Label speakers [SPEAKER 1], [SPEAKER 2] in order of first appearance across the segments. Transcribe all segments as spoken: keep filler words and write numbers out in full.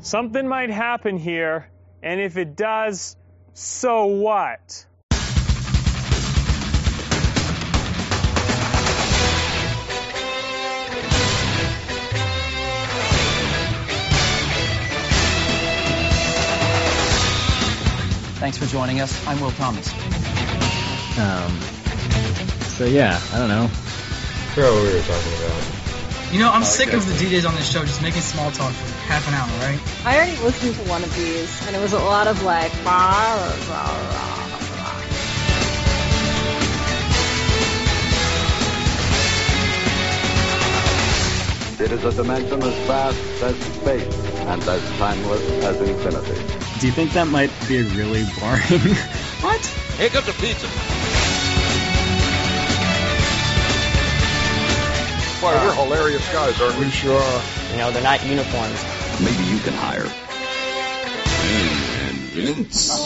[SPEAKER 1] Something might happen here, and if it does, so what?
[SPEAKER 2] Thanks for joining us. I'm Will Thomas.
[SPEAKER 3] Um, so yeah, I don't know.
[SPEAKER 4] I forgot what we were talking about.
[SPEAKER 5] You know, I'm sick of the D Js on this show just making small talk for half an hour, right?
[SPEAKER 6] I already listened to one of these, and it was a lot of like, rah, rah, rah, rah.
[SPEAKER 7] It is a dimension as vast as space and as timeless as infinity.
[SPEAKER 3] Do you think that might be really boring?
[SPEAKER 5] What?
[SPEAKER 8] Here comes the pizza.
[SPEAKER 9] Boy, we're hilarious guys, aren't we?
[SPEAKER 10] Sure.
[SPEAKER 11] You know, they're not uniforms.
[SPEAKER 12] Maybe you can hire.
[SPEAKER 8] And Vince.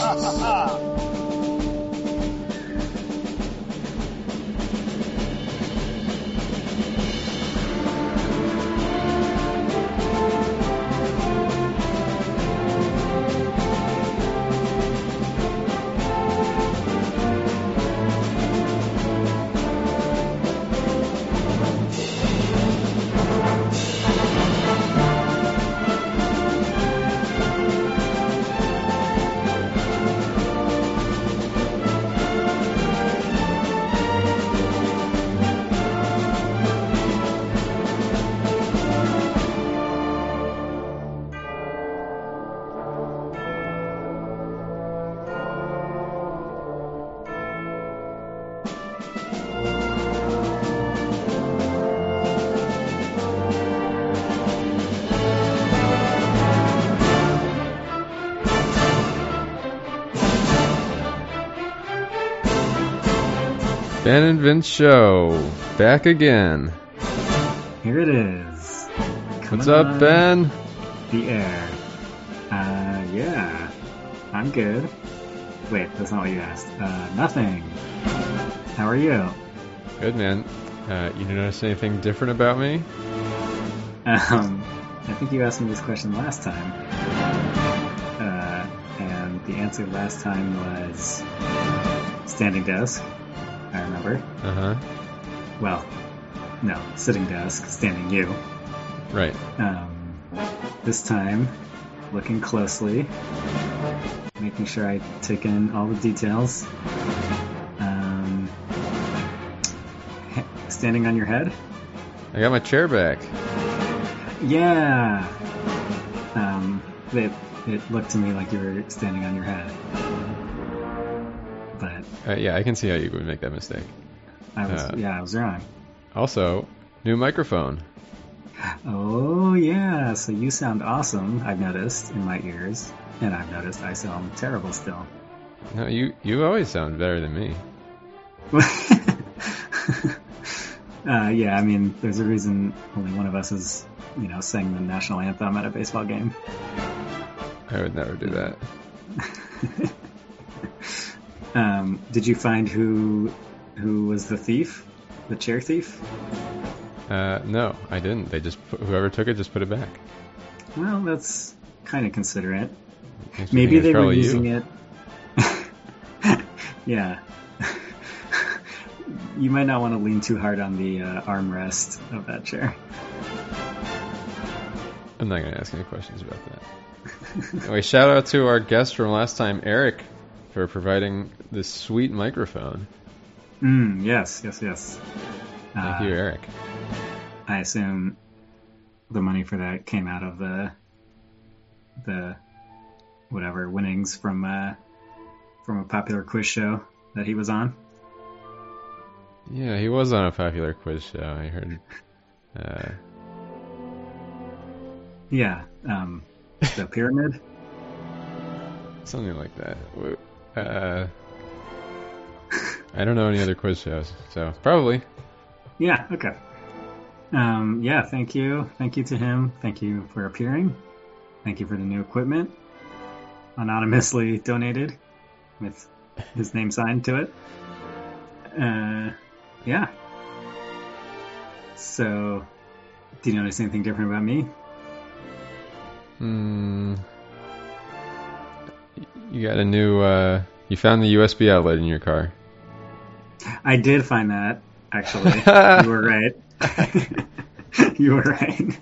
[SPEAKER 4] Ben and Vince Show, back again.
[SPEAKER 3] Here it is. Coming
[SPEAKER 4] What's up, Ben?
[SPEAKER 3] The air. Uh, yeah. I'm good. Wait, that's not what you asked. Uh, nothing. How are you?
[SPEAKER 4] Good, man. Uh, you notice anything different about me?
[SPEAKER 3] Um, I think you asked me this question last time. Uh, and the answer last time was standing desk. I remember.
[SPEAKER 4] Uh-huh.
[SPEAKER 3] Well, no, sitting desk, standing you.
[SPEAKER 4] Right.
[SPEAKER 3] Um, this time, looking closely, making sure I take in all the details. Um, standing on your head?
[SPEAKER 4] I got my chair back.
[SPEAKER 3] Yeah! Um, it, it looked to me like you were standing on your head. But
[SPEAKER 4] Uh, yeah, I can see how you would make that mistake.
[SPEAKER 3] I was,
[SPEAKER 4] Uh,
[SPEAKER 3] yeah, I was wrong.
[SPEAKER 4] Also, new microphone.
[SPEAKER 3] Oh, yeah, so you sound awesome, I've noticed, in my ears. And I've noticed I sound terrible still.
[SPEAKER 4] No, you you always sound better than me.
[SPEAKER 3] uh, yeah, I mean, there's a reason only one of us is, you know, sang the national anthem at a baseball game.
[SPEAKER 4] I would never do that.
[SPEAKER 3] um, did you find who who was the thief? The chair thief?
[SPEAKER 4] Uh, no, I didn't. They just put, whoever took it just put it back.
[SPEAKER 3] Well, that's kind of considerate.
[SPEAKER 4] Makes me
[SPEAKER 3] Maybe
[SPEAKER 4] think it's
[SPEAKER 3] they were
[SPEAKER 4] probably
[SPEAKER 3] using
[SPEAKER 4] you.
[SPEAKER 3] it. Yeah. You might not want to lean too hard on the uh, armrest of that chair.
[SPEAKER 4] I'm not going to ask any questions about that. Anyway, shout out to our guest from last time, Eric, for providing this sweet microphone.
[SPEAKER 3] Mm, yes, yes, yes.
[SPEAKER 4] Thank
[SPEAKER 3] uh,
[SPEAKER 4] you, Eric.
[SPEAKER 3] I assume the money for that came out of the the whatever winnings from uh, from a popular quiz show that he was on.
[SPEAKER 4] Yeah, he was on a popular quiz show, I heard. Uh,
[SPEAKER 3] Yeah, um, the pyramid.
[SPEAKER 4] something like that. W- Uh, I don't know any other quiz shows, so probably.
[SPEAKER 3] Yeah, okay. Um, yeah, thank you. Thank you to him. Thank you for appearing. Thank you for the new equipment. Anonymously donated with his name signed to it. Uh, yeah. So, do you notice anything different about me?
[SPEAKER 4] Hmm. you got a new. Uh, you found the U S B outlet in your car.
[SPEAKER 3] I did find that, actually. You were right. You were right.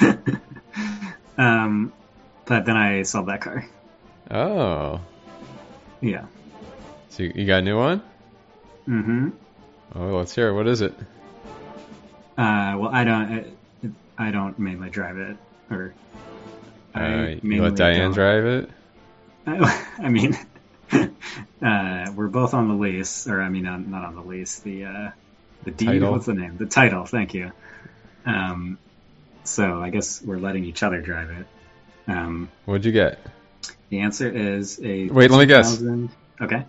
[SPEAKER 3] um, but then I sold that car.
[SPEAKER 4] Oh.
[SPEAKER 3] Yeah.
[SPEAKER 4] So you, you got a new one?
[SPEAKER 3] Mm-hmm.
[SPEAKER 4] Oh, let's hear it. What is it?
[SPEAKER 3] Uh, well, I don't. I, I don't mainly drive it, or I
[SPEAKER 4] Uh, you
[SPEAKER 3] mainly
[SPEAKER 4] let Diane
[SPEAKER 3] don't.
[SPEAKER 4] drive it?
[SPEAKER 3] I, I mean, uh, we're both on the lease, or I mean, on, not on the lease. The uh, the deed.
[SPEAKER 4] Title.
[SPEAKER 3] What's the name? The title. Thank you. Um, so I guess we're letting each other drive it. Um,
[SPEAKER 4] What'd you get?
[SPEAKER 3] the answer is a.
[SPEAKER 4] Wait, let me guess.
[SPEAKER 3] two thousand Okay.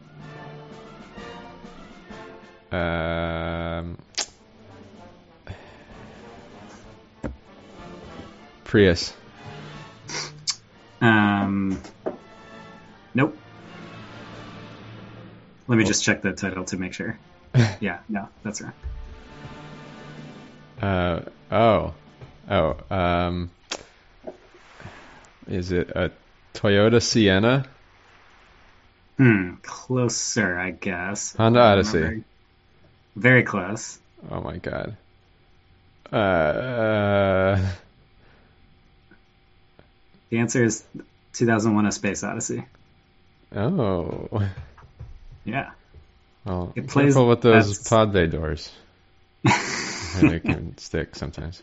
[SPEAKER 4] Um, Prius.
[SPEAKER 3] Um, nope. Let me just check the title to make sure. Yeah, no, that's right.
[SPEAKER 4] Uh, oh. Oh, um, is it a Toyota Sienna?
[SPEAKER 3] Hmm, closer, I guess.
[SPEAKER 4] Honda
[SPEAKER 3] I don't
[SPEAKER 4] Odyssey.
[SPEAKER 3] remember. Very close.
[SPEAKER 4] Oh my god. Uh, uh,
[SPEAKER 3] The answer is two thousand one: A Space Odyssey.
[SPEAKER 4] oh.
[SPEAKER 3] Yeah.
[SPEAKER 4] Well,
[SPEAKER 3] It
[SPEAKER 4] be
[SPEAKER 3] plays-
[SPEAKER 4] careful with those
[SPEAKER 3] that's-
[SPEAKER 4] pod bay doors. They can stick sometimes.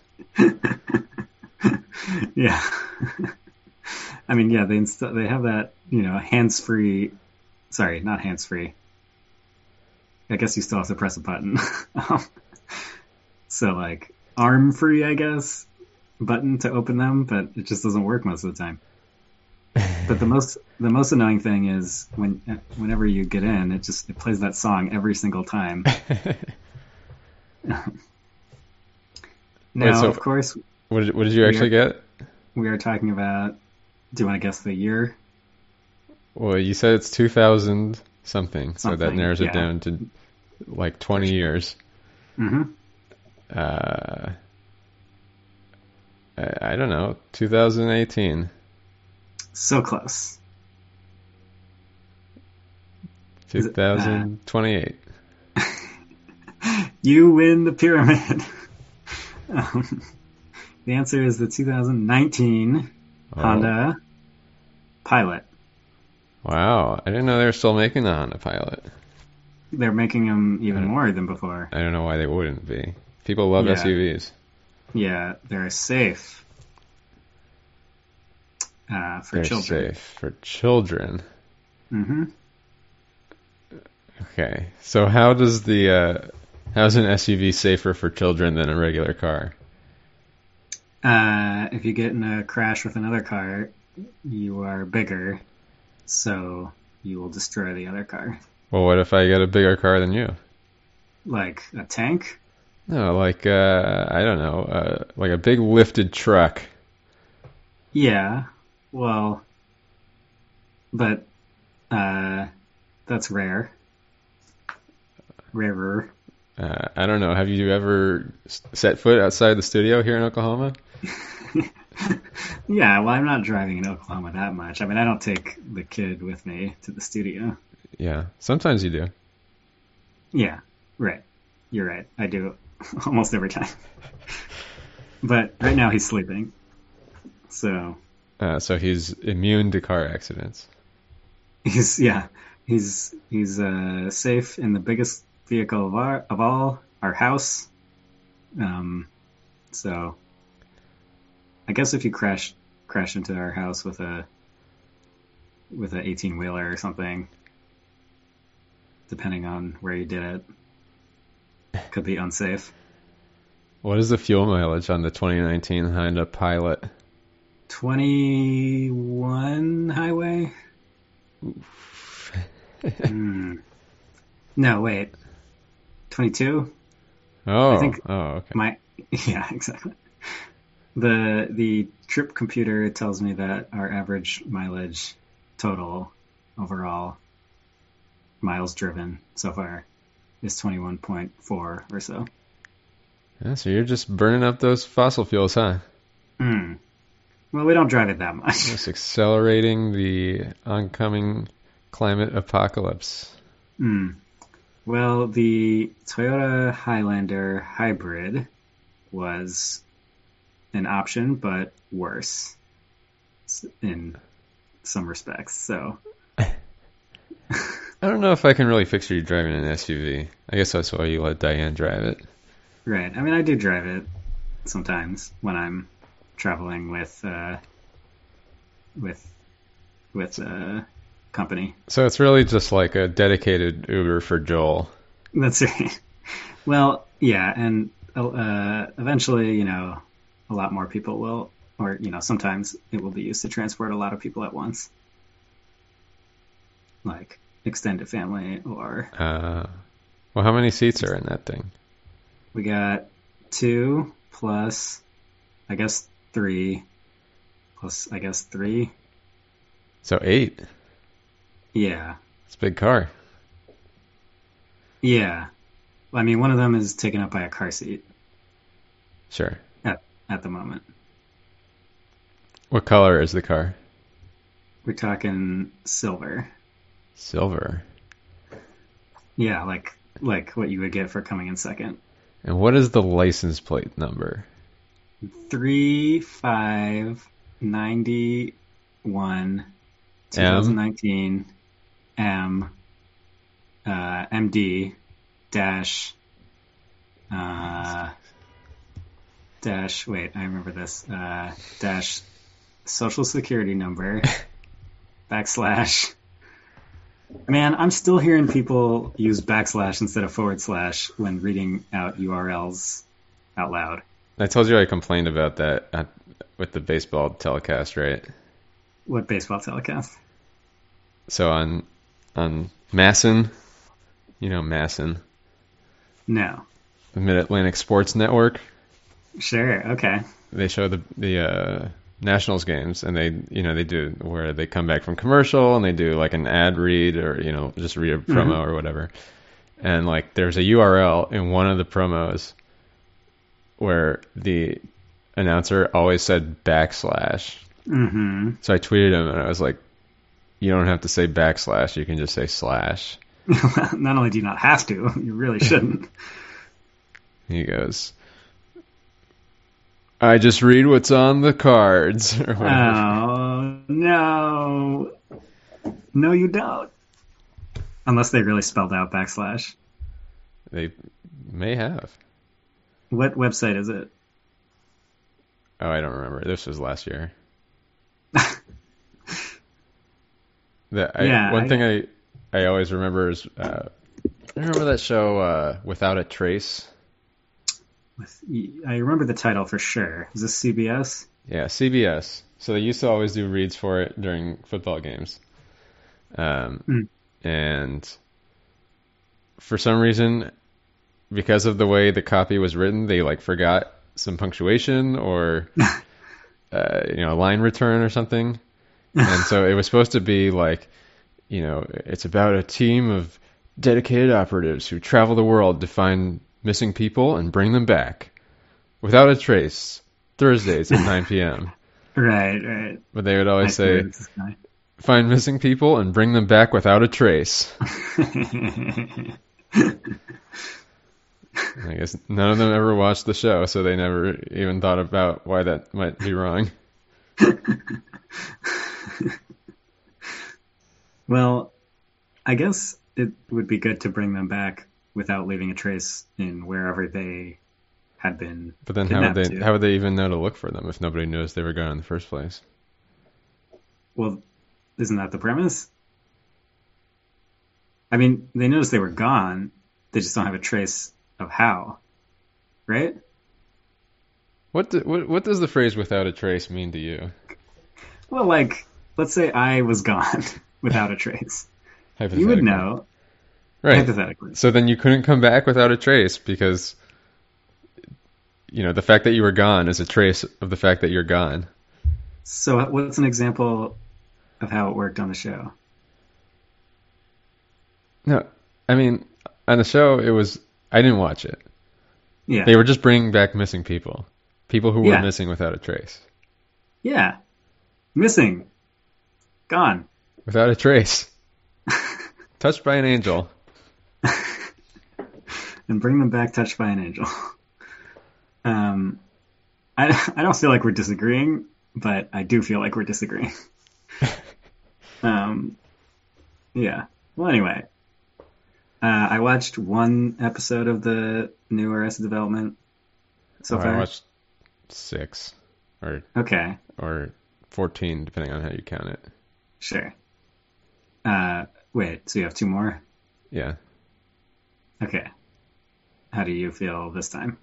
[SPEAKER 3] Yeah. I mean, yeah, they inst- they have that, you know, hands-free. Sorry, not hands-free. I guess you still have to press a button. Um, so, like, arm-free, I guess, button to open them, but it just doesn't work most of the time. But the most the most annoying thing is when whenever you get in, it just it plays that song every single time. Now,
[SPEAKER 4] Wait, so-
[SPEAKER 3] of course,
[SPEAKER 4] What did, what did you actually get?
[SPEAKER 3] we are talking about. Do you want to guess the year?
[SPEAKER 4] Well, you said it's two thousand something, so that
[SPEAKER 3] Something,
[SPEAKER 4] narrows it
[SPEAKER 3] yeah.
[SPEAKER 4] down to like twenty years.
[SPEAKER 3] Mm-hmm.
[SPEAKER 4] Uh, I, I don't know, two thousand eighteen,
[SPEAKER 3] So close.
[SPEAKER 4] two
[SPEAKER 3] Is it,
[SPEAKER 4] thousand twenty-eight.
[SPEAKER 3] You win the pyramid. um, the answer is the two thousand nineteen
[SPEAKER 4] Oh.
[SPEAKER 3] Honda Pilot.
[SPEAKER 4] Wow, I didn't know they were still making the Honda Pilot.
[SPEAKER 3] They're making them even
[SPEAKER 4] Yeah.
[SPEAKER 3] more than before.
[SPEAKER 4] I don't know why they wouldn't be. People love
[SPEAKER 3] Yeah.
[SPEAKER 4] S U Vs.
[SPEAKER 3] Yeah, they're safe uh, for
[SPEAKER 4] They're
[SPEAKER 3] children.
[SPEAKER 4] safe for children.
[SPEAKER 3] Mm-hmm.
[SPEAKER 4] Okay, so how does the uh, how's an S U V safer for children than a regular car?
[SPEAKER 3] Uh, if you get in a crash with another car, you are bigger, so you will destroy the other car.
[SPEAKER 4] Well, what if I get a bigger car than you?
[SPEAKER 3] Like a tank?
[SPEAKER 4] No, like uh, I don't know, uh, like a big lifted truck.
[SPEAKER 3] Yeah, well, but uh, that's rare. Rarer.
[SPEAKER 4] Uh, I don't know. Have you ever s- set foot outside the studio here in Oklahoma?
[SPEAKER 3] Yeah, well, I'm not driving in Oklahoma that much. I mean, I don't take the kid with me to the studio.
[SPEAKER 4] Yeah, sometimes you do.
[SPEAKER 3] Yeah, right. You're right. I do almost every time. But right now he's sleeping. So
[SPEAKER 4] Uh, so he's immune to car accidents.
[SPEAKER 3] he's, yeah, he's, he's uh, safe in the biggest vehicle of, our, of all, our house. Um, so I guess if you crash, crash into our house with a, with an eighteen wheeler or something, depending on where you did it, could be unsafe.
[SPEAKER 4] What is the fuel mileage on the twenty nineteen Honda Pilot?
[SPEAKER 3] twenty-one highway? Hmm. No, wait. twenty-two?
[SPEAKER 4] Oh,
[SPEAKER 3] I think-
[SPEAKER 4] oh, okay.
[SPEAKER 3] My yeah, exactly. The the trip computer tells me that our average mileage total overall miles driven so far is twenty-one point four or so.
[SPEAKER 4] Yeah, so you're just burning up those fossil fuels, huh?
[SPEAKER 3] Hmm. Well, we don't drive it that much.
[SPEAKER 4] Just accelerating the oncoming climate apocalypse?
[SPEAKER 3] Hmm. Well, the Toyota Highlander hybrid was an option, but worse in some respects. So
[SPEAKER 4] I don't know if I can really picture you driving an S U V. I guess that's why you let Diane drive it.
[SPEAKER 3] Right. I mean, I do drive it sometimes when I'm traveling with uh, with with uh, company.
[SPEAKER 4] So it's really just like a dedicated Uber for Joel.
[SPEAKER 3] That's right. Well, yeah, and uh, eventually, you know, a lot more people will, or you know, sometimes it will be used to transport a lot of people at once, like extended family or.
[SPEAKER 4] Uh, well, how many seats are in that thing?
[SPEAKER 3] We got two plus, I guess three, plus I guess three.
[SPEAKER 4] So eight.
[SPEAKER 3] Yeah.
[SPEAKER 4] It's a big car.
[SPEAKER 3] Yeah. Well, I mean, one of them is taken up by a car seat.
[SPEAKER 4] Sure.
[SPEAKER 3] At at the moment.
[SPEAKER 4] What color is the car?
[SPEAKER 3] We're talking silver.
[SPEAKER 4] Silver.
[SPEAKER 3] Yeah, like like what you would get for coming in second.
[SPEAKER 4] And what is the license plate number?
[SPEAKER 3] Three five ninety one, twenty nineteen M uh, M D dash uh, dash. Wait, I remember this. Uh, dash social security number backslash. Man, I'm still hearing people use backslash instead of forward slash when reading out U R Ls out loud.
[SPEAKER 4] I told you I complained about that at, with the baseball telecast, right?
[SPEAKER 3] What baseball telecast?
[SPEAKER 4] So on on Masson, you know Masson,
[SPEAKER 3] No.
[SPEAKER 4] the Mid-Atlantic Sports Network.
[SPEAKER 3] Sure. Okay.
[SPEAKER 4] They show the the uh, Nationals games, and they you know they do where they come back from commercial and they do like an ad read or you know just read a promo
[SPEAKER 3] Mm-hmm.
[SPEAKER 4] or whatever. And like there's a U R L in one of the promos where the announcer always said backslash.
[SPEAKER 3] Mm-hmm.
[SPEAKER 4] So I tweeted him and I was like, you don't have to say backslash, you can just say slash.
[SPEAKER 3] Not only do you not have to, you really shouldn't.
[SPEAKER 4] He goes, I just read what's on the cards. Or whatever.
[SPEAKER 3] Oh, no. No, you don't. Unless they really spelled out backslash.
[SPEAKER 4] They may have.
[SPEAKER 3] What website is it?
[SPEAKER 4] Oh, I don't remember. This was last year. the, I,
[SPEAKER 3] Yeah,
[SPEAKER 4] one
[SPEAKER 3] I-
[SPEAKER 4] thing I I always remember is, uh, I remember that show, uh, Without a Trace?
[SPEAKER 3] With, I remember the title for sure. Is this C B S?
[SPEAKER 4] Yeah, C B S. So they used to always do reads for it during football games. Um,
[SPEAKER 3] Mm.
[SPEAKER 4] And for some reason, because of the way the copy was written, they like forgot some punctuation or uh, you know, a line return or something. And so it was supposed to be like, you know, it's about a team of dedicated operatives who travel the world to find missing people and bring them back. Without a Trace, Thursdays at nine p.m.
[SPEAKER 3] Right, right.
[SPEAKER 4] But they would always
[SPEAKER 3] I
[SPEAKER 4] say,
[SPEAKER 3] see this guy.
[SPEAKER 4] find missing people and bring them back without a trace. I guess none of them ever watched the show, so they never even thought about why that might be wrong.
[SPEAKER 3] Well, I guess it would be good to bring them back without leaving a trace in wherever they had been.
[SPEAKER 4] But then how would
[SPEAKER 3] kidnapped
[SPEAKER 4] they
[SPEAKER 3] to.
[SPEAKER 4] how would they even know to look for them if nobody knows they were gone in the first place?
[SPEAKER 3] Well, isn't that the premise? I mean, they noticed they were gone. They just don't have a trace of how, right?
[SPEAKER 4] What do, what what does the phrase "without a trace" mean to you?
[SPEAKER 3] Well, like, let's say I was gone without a trace. You would
[SPEAKER 4] Hypothetically.
[SPEAKER 3] know,
[SPEAKER 4] Right.
[SPEAKER 3] hypothetically.
[SPEAKER 4] So then you couldn't come back without a trace because, you know, the fact that you were gone is a trace of the fact that you're gone.
[SPEAKER 3] So what's an example of how it worked on the show?
[SPEAKER 4] No, I mean, on the show, it was, I didn't watch it.
[SPEAKER 3] Yeah.
[SPEAKER 4] They were just bringing back missing people. People who were
[SPEAKER 3] Yeah.
[SPEAKER 4] missing without a trace.
[SPEAKER 3] Yeah. Missing. Gone.
[SPEAKER 4] Without a trace. Touched by an Angel.
[SPEAKER 3] And bring them back touched by an angel. Um, I, I don't feel like we're disagreeing, but I do feel like we're disagreeing. um, yeah. Well, anyway, uh, I watched one episode of the new Arrested Development so
[SPEAKER 4] oh,
[SPEAKER 3] far.
[SPEAKER 4] I watched six, or
[SPEAKER 3] Okay,
[SPEAKER 4] or fourteen, depending on how you count it.
[SPEAKER 3] sure. Uh, wait, so you have two more?
[SPEAKER 4] Yeah.
[SPEAKER 3] Okay. How do you feel this time?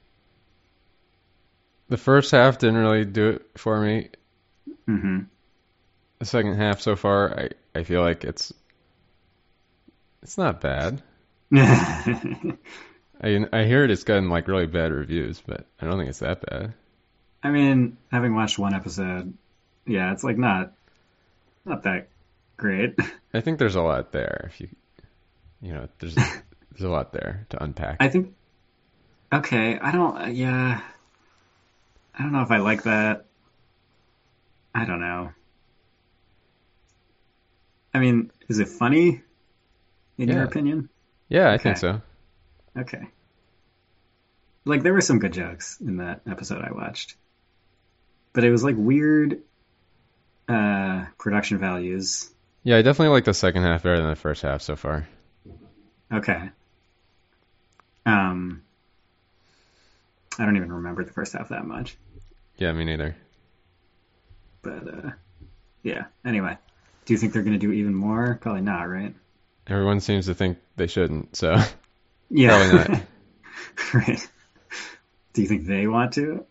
[SPEAKER 4] The first half didn't really do it for me.
[SPEAKER 3] Mm-hmm.
[SPEAKER 4] The second half so far, I, I feel like it's it's not bad. I I hear it's gotten like really bad reviews, but I don't think it's that bad.
[SPEAKER 3] I mean, having watched one episode, yeah, it's like not not that great.
[SPEAKER 4] I think there's a lot there. If you you know, there's there's a lot there to unpack.
[SPEAKER 3] I think. Okay, I don't. Yeah, I don't know if I like that. I don't know. I mean, is it funny? In
[SPEAKER 4] Yeah.
[SPEAKER 3] your opinion?
[SPEAKER 4] Yeah, I
[SPEAKER 3] Okay.
[SPEAKER 4] think so.
[SPEAKER 3] Okay. Like, there were some good jokes in that episode I watched. But it was, like, weird uh, production values.
[SPEAKER 4] Yeah, I definitely like the second half better than the first half so far.
[SPEAKER 3] Okay. Um, I don't even remember the first half that much.
[SPEAKER 4] Yeah, me neither.
[SPEAKER 3] But, uh, yeah. Anyway. Do you think they're going to do even more? Probably not, right?
[SPEAKER 4] Everyone seems to think they shouldn't, so
[SPEAKER 3] Yeah.
[SPEAKER 4] probably not.
[SPEAKER 3] Right. Do you think they want to?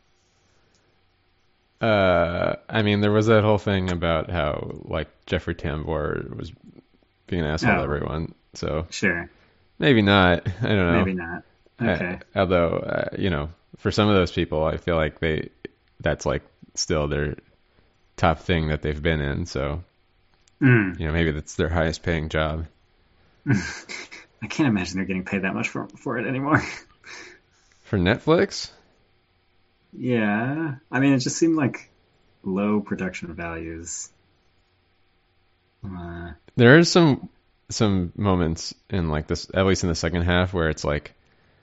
[SPEAKER 4] Uh, I mean, there was that whole thing about how like Jeffrey Tambor was being an asshole to
[SPEAKER 3] Oh.
[SPEAKER 4] everyone, so
[SPEAKER 3] Sure.
[SPEAKER 4] maybe not. I don't know.
[SPEAKER 3] Maybe not. Okay.
[SPEAKER 4] Uh, although, uh, you know, for some of those people, I feel like they that's like still their top thing that they've been in. So,
[SPEAKER 3] Mm.
[SPEAKER 4] you know, maybe that's their highest paying job.
[SPEAKER 3] I can't imagine they're getting paid that much for for it anymore.
[SPEAKER 4] For Netflix?
[SPEAKER 3] Yeah. I mean, it just seemed like low production values. Uh,
[SPEAKER 4] There is some some moments in like this, at least in the second half, where it's like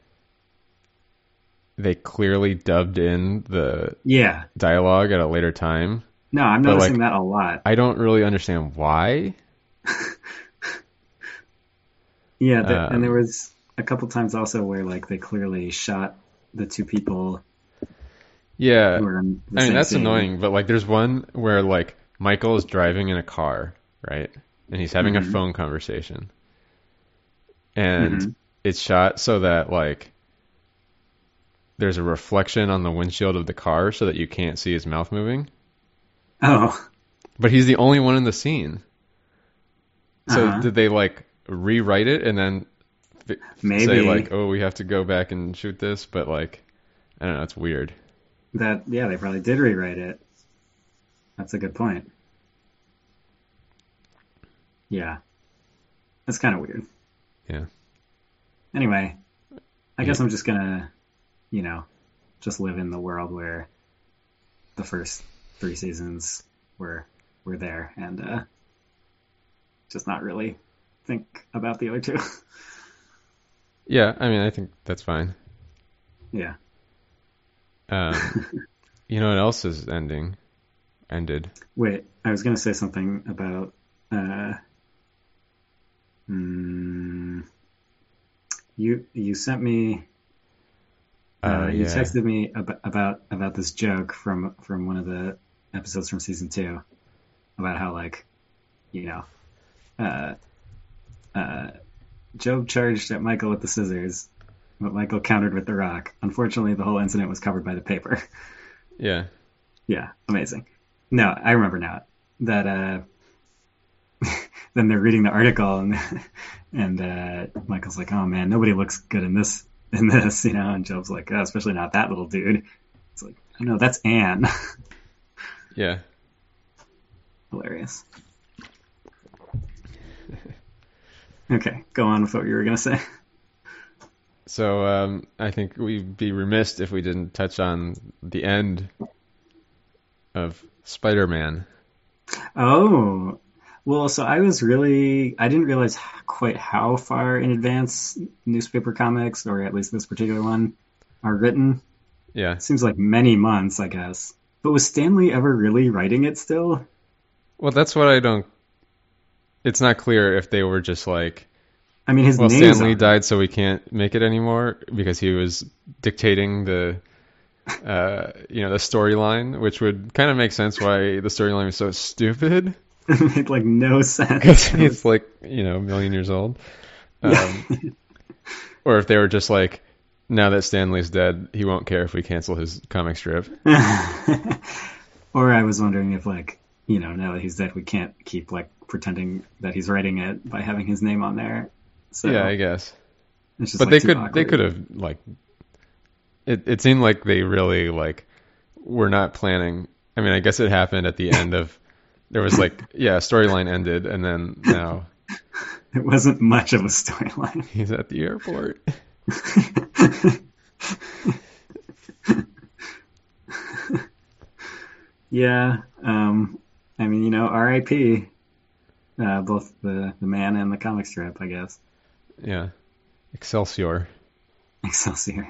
[SPEAKER 4] they clearly dubbed in the
[SPEAKER 3] yeah.
[SPEAKER 4] dialogue at a later time.
[SPEAKER 3] No, I'm
[SPEAKER 4] But,
[SPEAKER 3] noticing
[SPEAKER 4] like,
[SPEAKER 3] that a lot.
[SPEAKER 4] I don't really understand why.
[SPEAKER 3] Yeah, the,
[SPEAKER 4] Um,
[SPEAKER 3] and there was a couple times also where like they clearly shot the two people
[SPEAKER 4] Yeah,
[SPEAKER 3] who were in the
[SPEAKER 4] I mean
[SPEAKER 3] same
[SPEAKER 4] that's
[SPEAKER 3] scene.
[SPEAKER 4] annoying. But like, there's one where like Michael is driving in a car, right, and he's having
[SPEAKER 3] Mhm.
[SPEAKER 4] a phone conversation, and
[SPEAKER 3] Mhm.
[SPEAKER 4] it's shot so that like there's a reflection on the windshield of the car, so that you can't see his mouth moving.
[SPEAKER 3] Oh,
[SPEAKER 4] But he's the only one in the scene. So
[SPEAKER 3] Uh-huh.
[SPEAKER 4] did they like rewrite it and then f-
[SPEAKER 3] maybe
[SPEAKER 4] say like, oh, we have to go back and shoot this? But like, I don't know, it's weird.
[SPEAKER 3] that. Yeah, they probably did rewrite it. That's a good point. Yeah, that's kind of weird.
[SPEAKER 4] Yeah.
[SPEAKER 3] Anyway, I guess
[SPEAKER 4] Yeah.
[SPEAKER 3] I'm just gonna, you know, just live in the world where the first three seasons were were there, and uh, just not really think about the other two.
[SPEAKER 4] Yeah, I mean, I think that's fine.
[SPEAKER 3] Yeah.
[SPEAKER 4] Um, you know what else is ending? Ended.
[SPEAKER 3] Wait, I was gonna say something about. Uh, mm, you you sent me. Uh,
[SPEAKER 4] Uh,
[SPEAKER 3] you
[SPEAKER 4] yeah.
[SPEAKER 3] texted me about, about about this joke from from one of the episodes from season two, about how like, you know, uh, uh, Job charged at Michael with the scissors, but Michael countered with the rock. Unfortunately, the whole incident was covered by the paper.
[SPEAKER 4] Yeah.
[SPEAKER 3] Yeah, amazing. No, I remember now that uh, then they're reading the article and and uh, Michael's like, "Oh man, nobody looks good in this in this," you know, and Job's like, "Oh, especially not that little dude." It's like, "I know, that's Anne."
[SPEAKER 4] Yeah.
[SPEAKER 3] Hilarious. Okay, go on with what you were gonna say.
[SPEAKER 4] So um, I think we'd be remiss if we didn't touch on the end of Spider-Man.
[SPEAKER 3] Oh, Well, so I was really, I didn't realize quite how far in advance newspaper comics, or at least this particular one, are written.
[SPEAKER 4] Yeah.
[SPEAKER 3] It seems like many months, I guess. But was Stan Lee ever really writing it still?
[SPEAKER 4] Well, that's what I don't. It's not clear if they were just like.
[SPEAKER 3] I mean, his
[SPEAKER 4] well,
[SPEAKER 3] name's
[SPEAKER 4] Stan Lee
[SPEAKER 3] on
[SPEAKER 4] died,
[SPEAKER 3] it.
[SPEAKER 4] so we can't make it anymore because he was dictating the, uh, you know, the storyline, which would kind of make sense why the storyline was so stupid.
[SPEAKER 3] It made like no
[SPEAKER 4] Because
[SPEAKER 3] sense.
[SPEAKER 4] he's like, you know, a million years old. Um, or if they were just like, now that Stan Lee's dead, he won't care if we cancel his comic strip.
[SPEAKER 3] Or I was wondering if, like, you know, now that he's dead, we can't keep like pretending that he's writing it by having his name on there. So
[SPEAKER 4] Yeah, I guess.
[SPEAKER 3] it's just,
[SPEAKER 4] But
[SPEAKER 3] like,
[SPEAKER 4] they
[SPEAKER 3] too
[SPEAKER 4] could,
[SPEAKER 3] awkward.
[SPEAKER 4] they could have like. It it seemed like they really like were not planning. I mean, I guess it happened at the end of. There was like, yeah, storyline ended, and then now
[SPEAKER 3] It wasn't much of a storyline.
[SPEAKER 4] he's at the airport.
[SPEAKER 3] Yeah. Um, I mean, you know, R I P Uh, both the, the man and the comic strip, I guess.
[SPEAKER 4] Yeah. Excelsior.
[SPEAKER 3] Excelsior.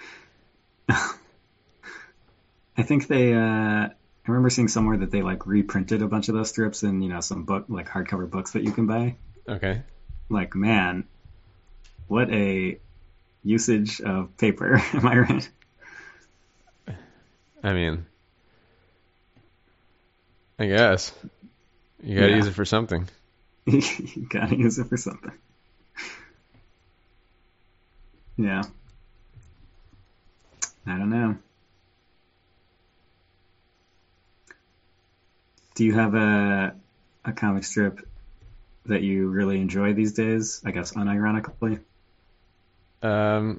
[SPEAKER 3] I think they, uh, I remember seeing somewhere that they like reprinted a bunch of those strips in, you know, some book, like hardcover books that you can buy.
[SPEAKER 4] Okay.
[SPEAKER 3] Like, man, what a usage of paper. Am I right?
[SPEAKER 4] I mean, I guess. You gotta
[SPEAKER 3] Yeah.
[SPEAKER 4] use it for something.
[SPEAKER 3] You gotta use it for something. Yeah. I don't know. Do you have a a comic strip that you really enjoy these days? I guess unironically.
[SPEAKER 4] Um,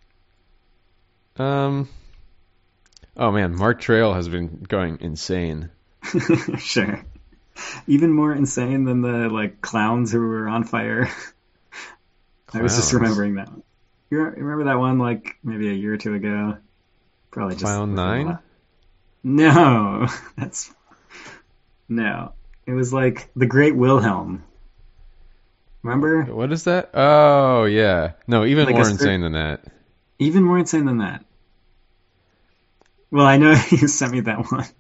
[SPEAKER 4] um, oh man, Mark Trail has been going insane.
[SPEAKER 3] Sure. Even more insane than the like clowns who were on fire. I was just
[SPEAKER 4] Clowns?
[SPEAKER 3] remembering that one. You remember that one like maybe a year or two ago? Probably just
[SPEAKER 4] Clown Nine?
[SPEAKER 3] No, that's no. It was like the Great Wilhelm. Remember?
[SPEAKER 4] What is that? Oh yeah, no, even
[SPEAKER 3] Like a
[SPEAKER 4] more
[SPEAKER 3] cer-
[SPEAKER 4] insane than that.
[SPEAKER 3] Even more insane than that. Well, I know you sent me that one.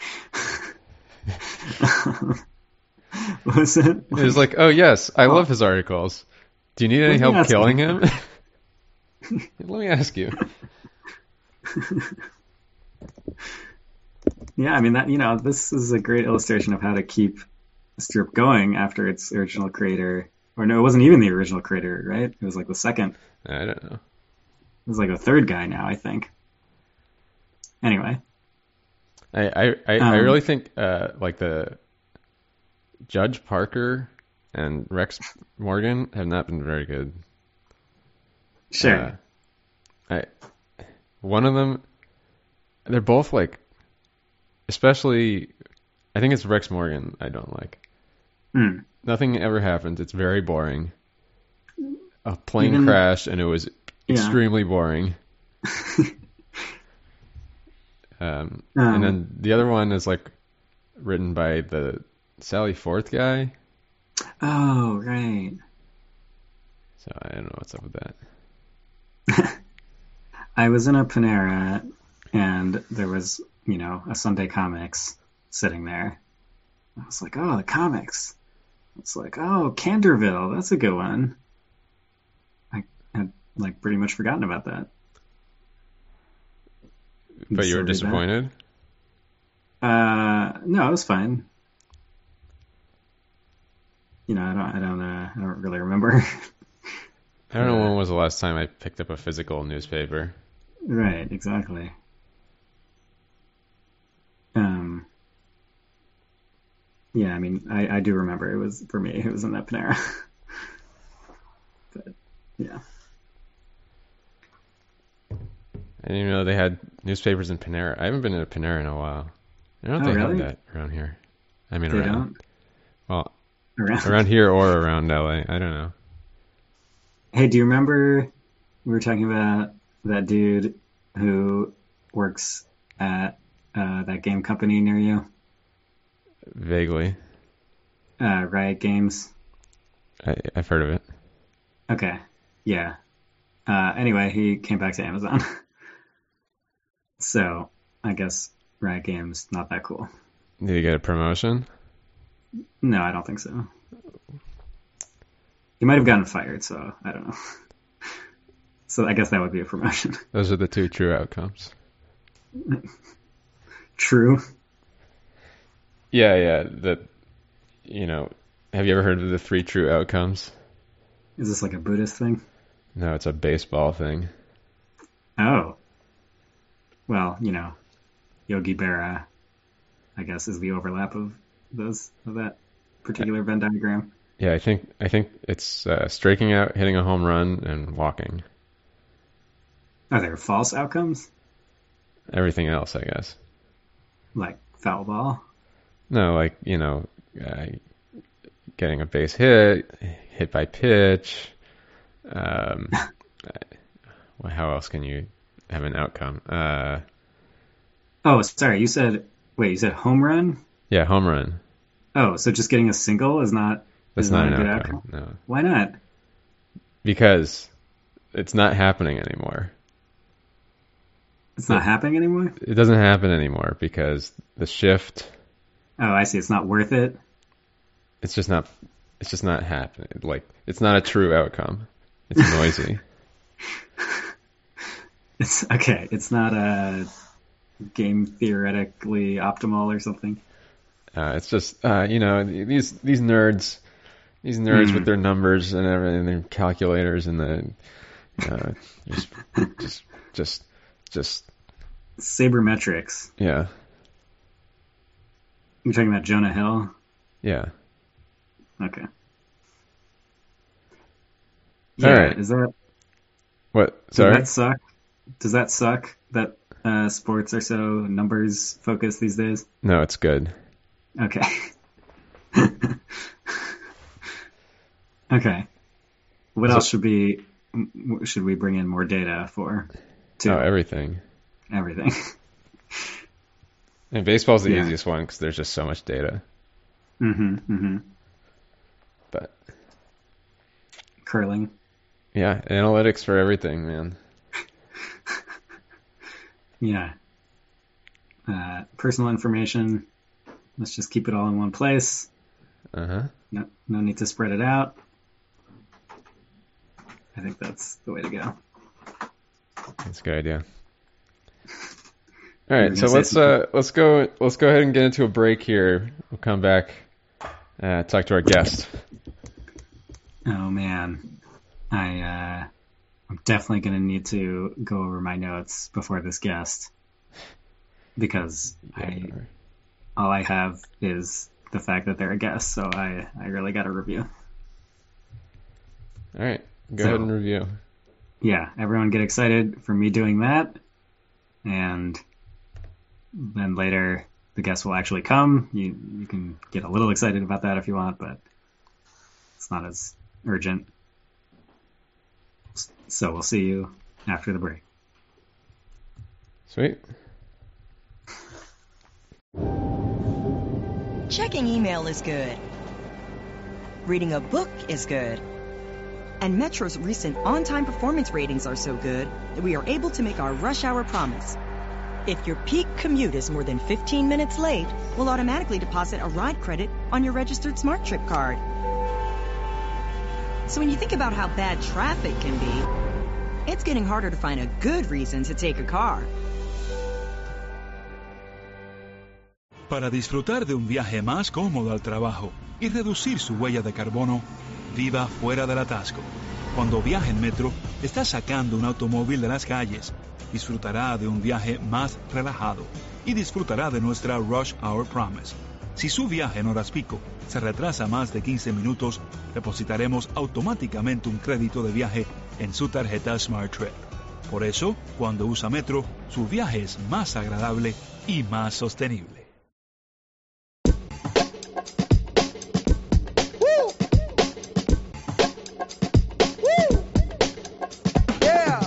[SPEAKER 3] What was it?
[SPEAKER 4] It was like, oh yes, I love his articles. Do you need any
[SPEAKER 3] Let me
[SPEAKER 4] help
[SPEAKER 3] ask
[SPEAKER 4] killing
[SPEAKER 3] you.
[SPEAKER 4] him? Let me ask you.
[SPEAKER 3] Yeah, I mean that you know this is a great illustration of how to keep a strip going after its original creator. Or no, it wasn't even the original creator, right? It was like the second.
[SPEAKER 4] I don't know.
[SPEAKER 3] It was like the third guy now, I think. Anyway,
[SPEAKER 4] I I, I, I
[SPEAKER 3] Um,
[SPEAKER 4] really think uh, like the Judge Parker and Rex Morgan have not been very good.
[SPEAKER 3] sure.
[SPEAKER 4] Uh, I one of them, they're both like, especially, I think it's Rex Morgan I don't like.
[SPEAKER 3] Hmm.
[SPEAKER 4] Nothing ever happens. It's very boring. A plane
[SPEAKER 3] Even-
[SPEAKER 4] crashed and it was
[SPEAKER 3] Yeah.
[SPEAKER 4] extremely boring. Um,
[SPEAKER 3] Um,
[SPEAKER 4] and then the other one is like written by the Sally Forth guy.
[SPEAKER 3] Oh, right.
[SPEAKER 4] So I don't know what's up with that.
[SPEAKER 3] I was in a Panera and there was, you know, a Sunday Comics sitting there. I was like, oh, the comics. It's like, oh, Canterville, that's a good one. I had like pretty much forgotten about that.
[SPEAKER 4] But you were
[SPEAKER 3] still read that?
[SPEAKER 4] disappointed?
[SPEAKER 3] Uh, no, it was fine. You know, I don't, I don't, uh, I don't really remember.
[SPEAKER 4] I don't know when was the last time I picked up a physical newspaper.
[SPEAKER 3] Right, exactly. Um, yeah, I mean, I, I do remember it was, for me, it was in that Panera. But, yeah.
[SPEAKER 4] I didn't even know they had newspapers in Panera. I haven't been in a Panera in a while. I don't
[SPEAKER 3] Oh,
[SPEAKER 4] think they
[SPEAKER 3] really?
[SPEAKER 4] have that around here. I mean,
[SPEAKER 3] They
[SPEAKER 4] around.
[SPEAKER 3] don't?
[SPEAKER 4] Well,
[SPEAKER 3] Around.
[SPEAKER 4] around here or around L A. I don't know.
[SPEAKER 3] Hey, do you remember we were talking about that dude who works at uh, that game company near you?
[SPEAKER 4] Vaguely.
[SPEAKER 3] Uh, Riot Games.
[SPEAKER 4] I, I've heard of it.
[SPEAKER 3] Okay. Yeah. Uh, anyway, he came back to Amazon. So, I guess Riot Games, not that cool.
[SPEAKER 4] Did he get a promotion?
[SPEAKER 3] No, I don't think so. He might have gotten fired, so I don't know. So I guess that would be a promotion.
[SPEAKER 4] Those are the two true outcomes.
[SPEAKER 3] True.
[SPEAKER 4] Yeah, yeah. That, you know, have you ever heard of the three true outcomes?
[SPEAKER 3] Is this like a Buddhist thing?
[SPEAKER 4] No, it's a baseball thing.
[SPEAKER 3] Oh. Well, you know, Yogi Berra, I guess, is the overlap of those of that particular Venn diagram.
[SPEAKER 4] Yeah, I think I think it's uh, striking out, hitting a home run, and walking.
[SPEAKER 3] Are there false outcomes?
[SPEAKER 4] Everything else, I guess.
[SPEAKER 3] Like foul ball?
[SPEAKER 4] No, like, you know, uh, getting a base hit, hit by pitch. Um, well, how else can you have an outcome? Uh,
[SPEAKER 3] oh, sorry, you said, wait, you said home run?
[SPEAKER 4] Yeah, home run.
[SPEAKER 3] Oh, so just getting a single is not
[SPEAKER 4] That's
[SPEAKER 3] is
[SPEAKER 4] not,
[SPEAKER 3] not
[SPEAKER 4] an
[SPEAKER 3] a good
[SPEAKER 4] outcome,
[SPEAKER 3] outcome?
[SPEAKER 4] no.
[SPEAKER 3] Why not?
[SPEAKER 4] Because it's not happening anymore.
[SPEAKER 3] It's not happening anymore?
[SPEAKER 4] It doesn't happen anymore because the shift...
[SPEAKER 3] Oh, I see. It's not worth it?
[SPEAKER 4] It's just not, it's just not happening. Like, it's not a true outcome. It's noisy.
[SPEAKER 3] It's okay. It's not a game theoretically optimal or something.
[SPEAKER 4] Uh, it's just, uh, you know, these these nerds, these nerds
[SPEAKER 3] Mm.
[SPEAKER 4] with their numbers and everything, their calculators and the, uh, just, just, just, just,
[SPEAKER 3] Sabermetrics.
[SPEAKER 4] yeah,
[SPEAKER 3] You're talking about Jonah Hill?
[SPEAKER 4] yeah.
[SPEAKER 3] Okay.
[SPEAKER 4] All
[SPEAKER 3] Yeah,
[SPEAKER 4] right.
[SPEAKER 3] is that
[SPEAKER 4] What?
[SPEAKER 3] does
[SPEAKER 4] Sorry.
[SPEAKER 3] that suck? Does that suck that uh, sports are so numbers focused these days?
[SPEAKER 4] No, it's good.
[SPEAKER 3] Okay. Okay. What
[SPEAKER 4] So-
[SPEAKER 3] else should we m- should we bring in more data for? To
[SPEAKER 4] Oh, everything.
[SPEAKER 3] everything.
[SPEAKER 4] And baseball's the
[SPEAKER 3] Yeah.
[SPEAKER 4] easiest one because there's just so much data.
[SPEAKER 3] Mm-hmm. Mm-hmm.
[SPEAKER 4] But
[SPEAKER 3] Curling.
[SPEAKER 4] yeah, analytics for everything, man.
[SPEAKER 3] Yeah. Uh, personal information. Let's just keep it all in one place.
[SPEAKER 4] Uh huh.
[SPEAKER 3] No, no need to spread it out. I think that's the way to go.
[SPEAKER 4] That's a good idea. All
[SPEAKER 3] were
[SPEAKER 4] right,
[SPEAKER 3] gonna
[SPEAKER 4] so
[SPEAKER 3] say
[SPEAKER 4] let's
[SPEAKER 3] something.
[SPEAKER 4] uh, let's go let's go ahead and get into a break here. We'll come back, uh, talk to our guest.
[SPEAKER 3] Oh man, I uh, I'm definitely gonna need to go over my notes before this guest because I all I have is the fact that they're a guest, so I I really got to review.
[SPEAKER 4] All right, go
[SPEAKER 3] So-
[SPEAKER 4] ahead and review.
[SPEAKER 3] Yeah, everyone get excited for me doing that, and then later the guest will actually come. You you can get a little excited about that if you want, but it's not as urgent. So we'll see you after the break.
[SPEAKER 4] Sweet.
[SPEAKER 8] Checking email is good. Reading a book is good. And Metro's recent on-time performance ratings are so good that we are able to make our rush hour promise. If your peak commute is more than fifteen minutes late, we'll automatically deposit a ride credit on your registered Smart Trip card. So when you think about how bad traffic can be, it's getting harder to find a good reason to take a car.
[SPEAKER 10] Para disfrutar de un viaje más cómodo al trabajo y reducir su huella de carbono, viva fuera del atasco. Cuando viaje en Metro, está sacando un automóvil de las calles. Disfrutará de un viaje más relajado y disfrutará de nuestra Rush Hour Promise. Si su viaje en horas pico se retrasa más de quince minutos, depositaremos automáticamente un crédito de viaje en su tarjeta Smart Trip. Por eso, cuando usa Metro, su viaje es más agradable y más sostenible.
[SPEAKER 11] Yeah.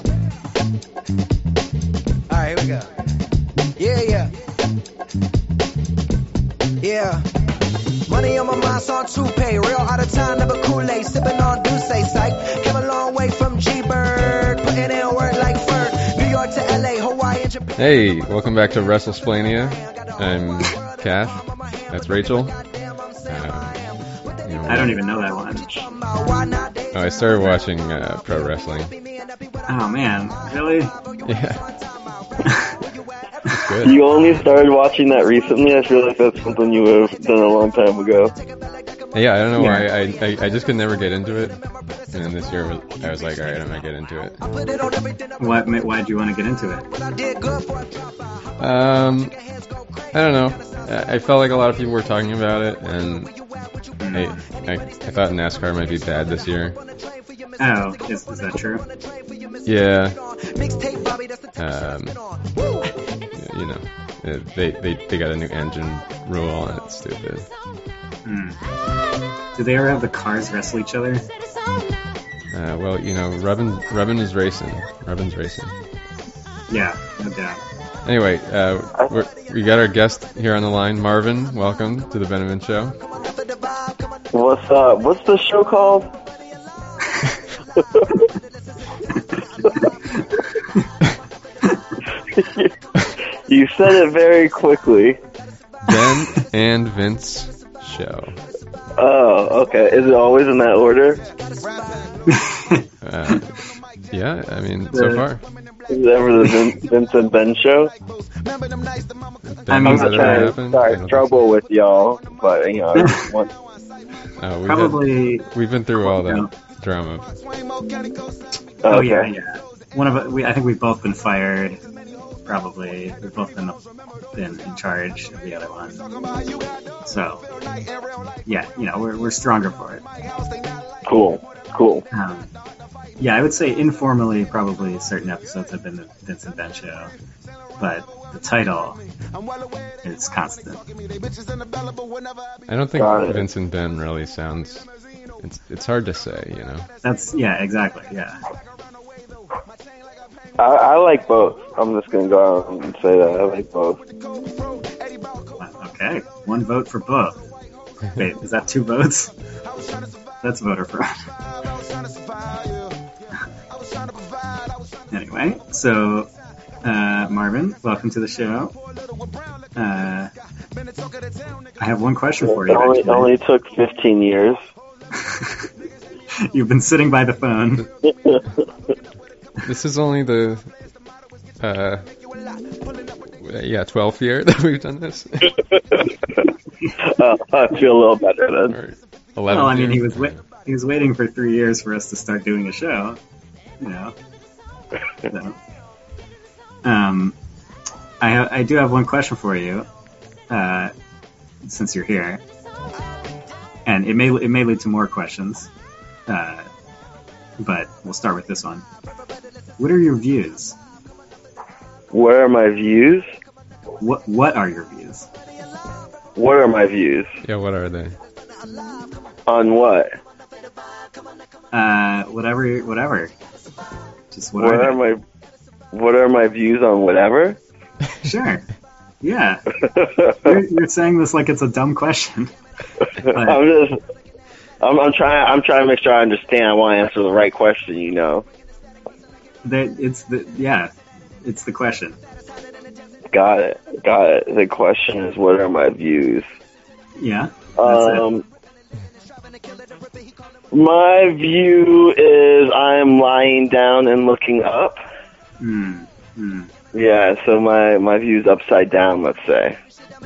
[SPEAKER 11] All right, here we go. Yeah, yeah. Yeah. Money on my mind, so on toupee, real out of time, never Kool-Aid, sipping on Douce, psych. Came a long way from G-Bird, putting in work like Ferg. New York to L A, Hawaii, and Japan.
[SPEAKER 4] Hey, welcome back to WrestleSplania. I'm Kath. That's Rachel. Uh, you know,
[SPEAKER 3] I don't even know that one.
[SPEAKER 4] Oh, I started watching uh, pro wrestling.
[SPEAKER 3] Oh man, really?
[SPEAKER 4] Yeah. Good.
[SPEAKER 12] You only started watching that recently? I feel like that's something you would have done a long time ago.
[SPEAKER 4] Yeah, I don't know
[SPEAKER 3] Yeah.
[SPEAKER 4] why. I, I I just could never get into it. And then this year I was like, all right, I'm gonna get into it.
[SPEAKER 3] What? ma- Why did you want to get into it?
[SPEAKER 4] Um, I don't know. I, I felt like a lot of people were talking about it, and I, I I thought NASCAR might be bad this year.
[SPEAKER 3] Oh, is, is that true?
[SPEAKER 4] Yeah. Um, you know, they they they got a new engine rule, and it's stupid.
[SPEAKER 3] Hmm. Do they ever have the cars wrestle each other?
[SPEAKER 4] Uh, well, you know, Rubbin Rubbin is racing. Rubbin's racing.
[SPEAKER 3] Yeah, no doubt.
[SPEAKER 4] Anyway, uh, we're, we got our guest here on the line, Marvin. Welcome to the Benjamin Show.
[SPEAKER 12] What's up? What's the show called? You said it very quickly.
[SPEAKER 4] Ben and Vince Show.
[SPEAKER 12] Oh, okay. Is it always in that order?
[SPEAKER 4] Uh, yeah, I mean, so far.
[SPEAKER 12] Is it ever the Vin- Vince and Ben show?
[SPEAKER 4] Ben,
[SPEAKER 3] I mean,
[SPEAKER 4] has
[SPEAKER 12] I'm
[SPEAKER 4] that
[SPEAKER 12] not trying
[SPEAKER 4] ever
[SPEAKER 12] to
[SPEAKER 4] happened? I
[SPEAKER 12] start
[SPEAKER 4] don't
[SPEAKER 12] trouble with y'all, but, you know, I just want...
[SPEAKER 4] Uh, we've
[SPEAKER 3] Probably.
[SPEAKER 4] Had, we've been through all that
[SPEAKER 3] No.
[SPEAKER 4] drama.
[SPEAKER 3] Oh
[SPEAKER 12] Okay.
[SPEAKER 3] yeah, yeah. One of we, I think we've both been fired. Probably we've both been been in charge of the other one. So yeah, you know we're we're stronger for it.
[SPEAKER 12] Cool. Cool.
[SPEAKER 3] Um, yeah, I would say informally, probably certain episodes have been the Vince and Ben show, but the title is constant.
[SPEAKER 4] I don't think
[SPEAKER 12] Got it.
[SPEAKER 4] Vince and Ben really sounds. It's it's hard to say, you know.
[SPEAKER 3] That's yeah, exactly. Yeah.
[SPEAKER 12] I, I like both. I'm just going to go out and say that. I like both.
[SPEAKER 3] Okay, one vote for both. Wait, is that two votes? That's voter fraud. Anyway, so uh, Marvin, welcome to the show. Uh, I have one question for
[SPEAKER 12] It
[SPEAKER 3] you.
[SPEAKER 12] only,
[SPEAKER 3] actually.
[SPEAKER 12] only took fifteen years.
[SPEAKER 3] You've been sitting by the phone.
[SPEAKER 4] This is only the. Uh, yeah, twelfth year that we've done this.
[SPEAKER 12] uh, I feel a little better then.
[SPEAKER 4] Or eleventh
[SPEAKER 3] Well, I mean,
[SPEAKER 4] year.
[SPEAKER 3] he was wa- he was waiting for three years for us to start doing a show. You know. So, um, I ha- I do have one question for you, uh, since you're here, and it may it may lead to more questions, uh, but we'll start with this one. What are your views?
[SPEAKER 12] What are my views?
[SPEAKER 3] What what are your views?
[SPEAKER 12] What are my views?
[SPEAKER 4] Yeah, what are they?
[SPEAKER 12] On what?
[SPEAKER 3] Uh, whatever whatever. Just what,
[SPEAKER 12] What
[SPEAKER 3] are,
[SPEAKER 12] are my What are my views on whatever?
[SPEAKER 3] they? Sure. Yeah. You're, you're saying this like it's a dumb question. But,
[SPEAKER 12] I'm just. I'm, I'm trying. I'm trying to make sure I understand. I want to answer the right question. You know.
[SPEAKER 3] that it's the yeah, it's the question.
[SPEAKER 12] Got it. Got it. The question is, what are my views?
[SPEAKER 3] Yeah. That's
[SPEAKER 12] Um. My view is I'm lying down and looking up.
[SPEAKER 3] it. Hmm. Hmm.
[SPEAKER 12] Yeah, so my, my view's upside down, let's say.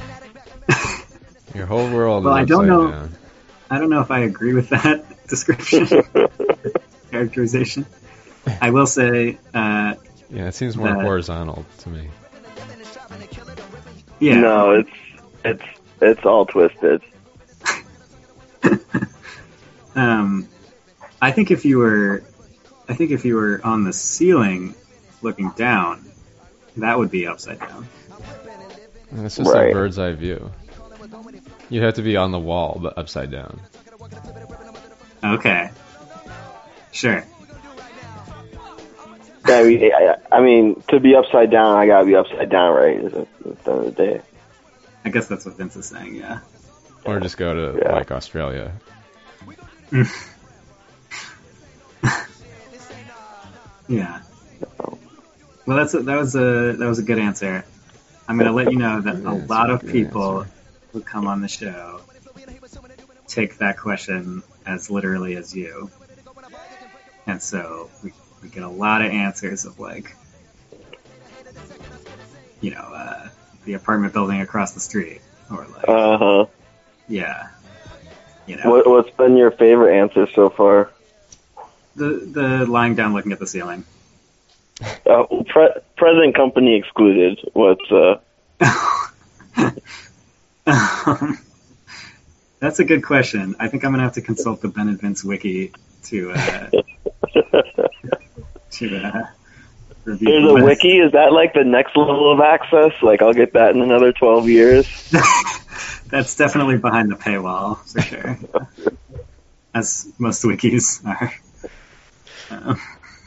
[SPEAKER 4] Your whole world
[SPEAKER 3] Well,
[SPEAKER 4] is
[SPEAKER 3] I don't
[SPEAKER 4] upside
[SPEAKER 3] know.
[SPEAKER 4] down.
[SPEAKER 3] I don't know if I agree with that description, characterization. I will say, uh,
[SPEAKER 4] Yeah, it seems more
[SPEAKER 3] that-
[SPEAKER 4] horizontal to me.
[SPEAKER 3] yeah.
[SPEAKER 12] No, it's it's it's all twisted.
[SPEAKER 3] Um, I think if you were, I think if you were on the ceiling, looking down, that would be upside down.
[SPEAKER 4] And it's just
[SPEAKER 12] Right.
[SPEAKER 4] a bird's eye view. You have to be on the wall, but upside down.
[SPEAKER 3] Okay. Sure.
[SPEAKER 12] I mean, I, I mean, to be upside down, I gotta be upside down, right? At the end of the day.
[SPEAKER 3] I guess that's what Vince is saying. Yeah.
[SPEAKER 4] Or just go to
[SPEAKER 12] Yeah.
[SPEAKER 4] like Australia.
[SPEAKER 3] Yeah. Well, that's a, that was a that was a good answer. I'm going to let you know that a lot of people who come on the show take that question as literally as you, and so we we get a lot of answers of like, you know, uh, the apartment building across the street, or like,
[SPEAKER 12] Uh huh.
[SPEAKER 3] yeah, you know,
[SPEAKER 12] What, what's been your favorite answer so far?
[SPEAKER 3] the the lying down looking at the ceiling.
[SPEAKER 12] Uh, pre- present company excluded. What's uh?
[SPEAKER 3] Um, that's a good question. I think I'm gonna have to consult the Ben and Vince wiki to uh, to uh, review.
[SPEAKER 12] There's a
[SPEAKER 3] what is-
[SPEAKER 12] wiki. Is that like the next level of access? Like I'll get that in another twelve years.
[SPEAKER 3] That's definitely behind the paywall for sure, as most wikis are. Um,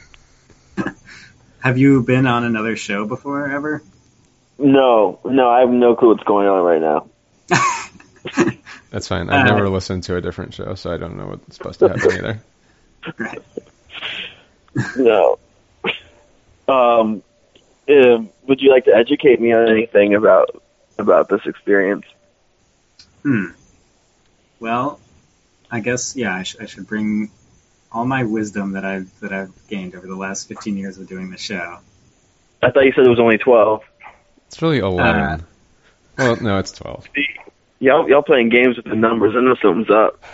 [SPEAKER 3] have you been on another show before ever?
[SPEAKER 12] No, no, I have no clue what's going on right now.
[SPEAKER 4] That's fine. I've
[SPEAKER 3] Uh,
[SPEAKER 4] never listened to a different show, so I don't know what's supposed to happen either.
[SPEAKER 3] Right.
[SPEAKER 12] No. Um, uh, would you like to educate me on anything about about this experience?
[SPEAKER 3] Hmm. Well, I guess yeah. I, sh- I should bring all my wisdom that I've that I've gained over the last fifteen years of doing the show.
[SPEAKER 12] I thought you said it was only twelve.
[SPEAKER 4] It's really eleven.
[SPEAKER 3] Uh,
[SPEAKER 4] well, no, it's twelve.
[SPEAKER 12] Y'all, y'all playing games with the numbers. I know something's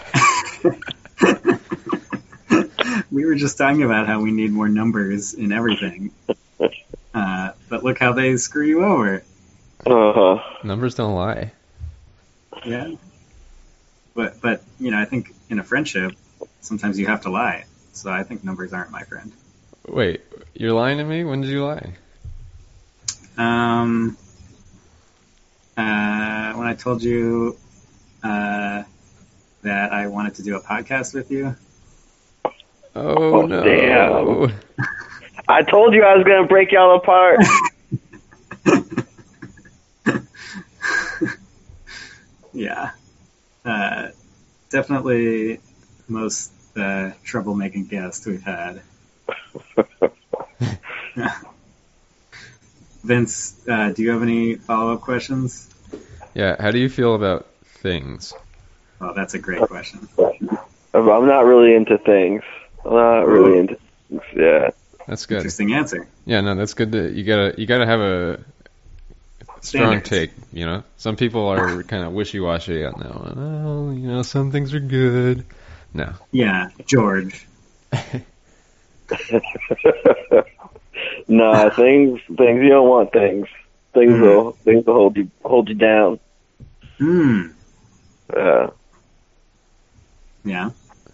[SPEAKER 12] up.
[SPEAKER 3] We were just talking about how we need more numbers in everything. Uh, but look how they screw you over.
[SPEAKER 12] Uh-huh.
[SPEAKER 4] Numbers don't lie.
[SPEAKER 3] Yeah. But, but you know, I think in a friendship, sometimes you have to lie. So I think numbers aren't my friend.
[SPEAKER 4] Wait, you're lying to me? When did you lie?
[SPEAKER 3] Um, uh, when I told you uh, that I wanted to do a podcast with you.
[SPEAKER 4] Oh,
[SPEAKER 12] Oh,
[SPEAKER 4] no.
[SPEAKER 12] damn. I told you I was going to break y'all apart.
[SPEAKER 3] Yeah. Uh, definitely most uh, troublemaking guest we've had. Vince, uh, do you have any follow-up questions?
[SPEAKER 4] Yeah, how do you feel about things?
[SPEAKER 3] Oh, that's a great question.
[SPEAKER 12] I'm not really into things. I'm not really into things, yeah.
[SPEAKER 4] That's good.
[SPEAKER 3] Interesting answer.
[SPEAKER 4] Yeah, no, that's good. To, you gotta, you gotta have a strong
[SPEAKER 3] Standards.
[SPEAKER 4] take. You know, some people are kind of wishy-washy on that one. Oh, you know, some things are good. No.
[SPEAKER 3] Yeah, George.
[SPEAKER 12] Nah, things, things you don't want things. Things
[SPEAKER 3] Mm.
[SPEAKER 12] will, things will hold you, hold you down.
[SPEAKER 3] Hmm.
[SPEAKER 12] Uh,
[SPEAKER 3] Yeah.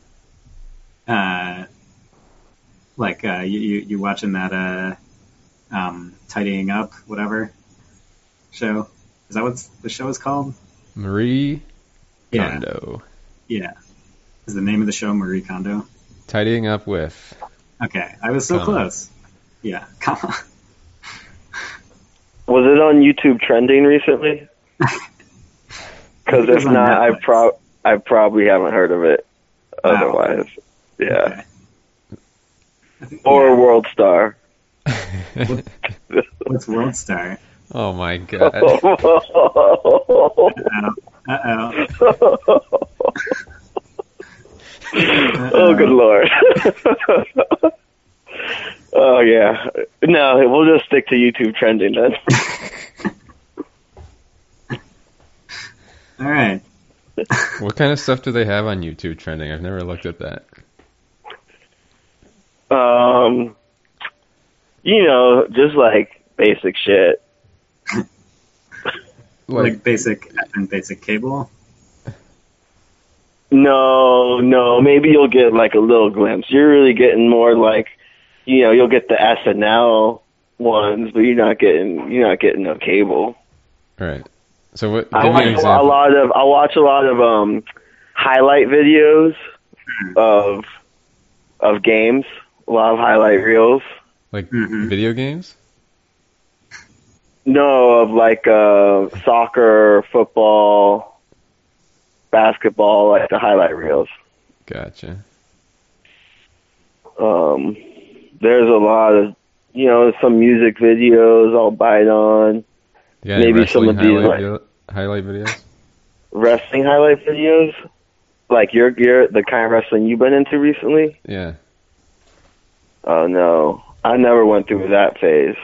[SPEAKER 3] Uh, like uh, you, you you watching that uh, um, tidying up whatever show? Is that what the show is called?
[SPEAKER 4] Marie
[SPEAKER 3] Yeah.
[SPEAKER 4] Kondo.
[SPEAKER 3] Yeah. Is the name of the show Marie Kondo?
[SPEAKER 4] Tidying up with.
[SPEAKER 3] Okay, I was so
[SPEAKER 4] Comma.
[SPEAKER 3] close. Yeah, come on.
[SPEAKER 12] was it on YouTube trending recently? Because
[SPEAKER 3] It was
[SPEAKER 12] if
[SPEAKER 3] on
[SPEAKER 12] not, I
[SPEAKER 3] Netflix.
[SPEAKER 12] pro- I probably haven't heard of it.
[SPEAKER 3] Wow.
[SPEAKER 12] Otherwise, yeah.
[SPEAKER 3] Okay. I think-
[SPEAKER 12] Or
[SPEAKER 3] yeah.
[SPEAKER 12] World Star.
[SPEAKER 3] What's World Star?
[SPEAKER 4] Oh my god.
[SPEAKER 12] Oh,
[SPEAKER 3] Uh-oh. Uh-oh.
[SPEAKER 12] good lord. Oh yeah. No, we'll just stick to YouTube trending then.
[SPEAKER 3] All right.
[SPEAKER 4] What kind of stuff do they have on YouTube trending? I've never looked at that.
[SPEAKER 12] Um, you know, just like basic shit.
[SPEAKER 3] Like,
[SPEAKER 4] Like,
[SPEAKER 3] basic and basic cable.
[SPEAKER 12] No, no, maybe you'll get like a little glimpse. You're really getting more like, you know, you'll get the S N L ones, but you're not getting, you're not getting no cable.
[SPEAKER 4] right. So what?
[SPEAKER 12] I
[SPEAKER 4] Give me
[SPEAKER 12] watch
[SPEAKER 4] an
[SPEAKER 12] a
[SPEAKER 4] example.
[SPEAKER 12] lot of, I watch a lot of um highlight videos of of games, a lot of highlight reels.
[SPEAKER 4] Like
[SPEAKER 3] Mhm.
[SPEAKER 4] video games?
[SPEAKER 12] No, of like uh, soccer, football, basketball, like the highlight reels.
[SPEAKER 4] Gotcha.
[SPEAKER 12] Um, there's a lot of, you know, some music videos I'll bite on.
[SPEAKER 4] Yeah,
[SPEAKER 12] maybe some of these
[SPEAKER 4] highlight,
[SPEAKER 12] like,
[SPEAKER 4] video, highlight videos.
[SPEAKER 12] Wrestling highlight videos, like your your the kind of wrestling you've been into recently.
[SPEAKER 4] Yeah.
[SPEAKER 12] Oh no, I never went through that phase.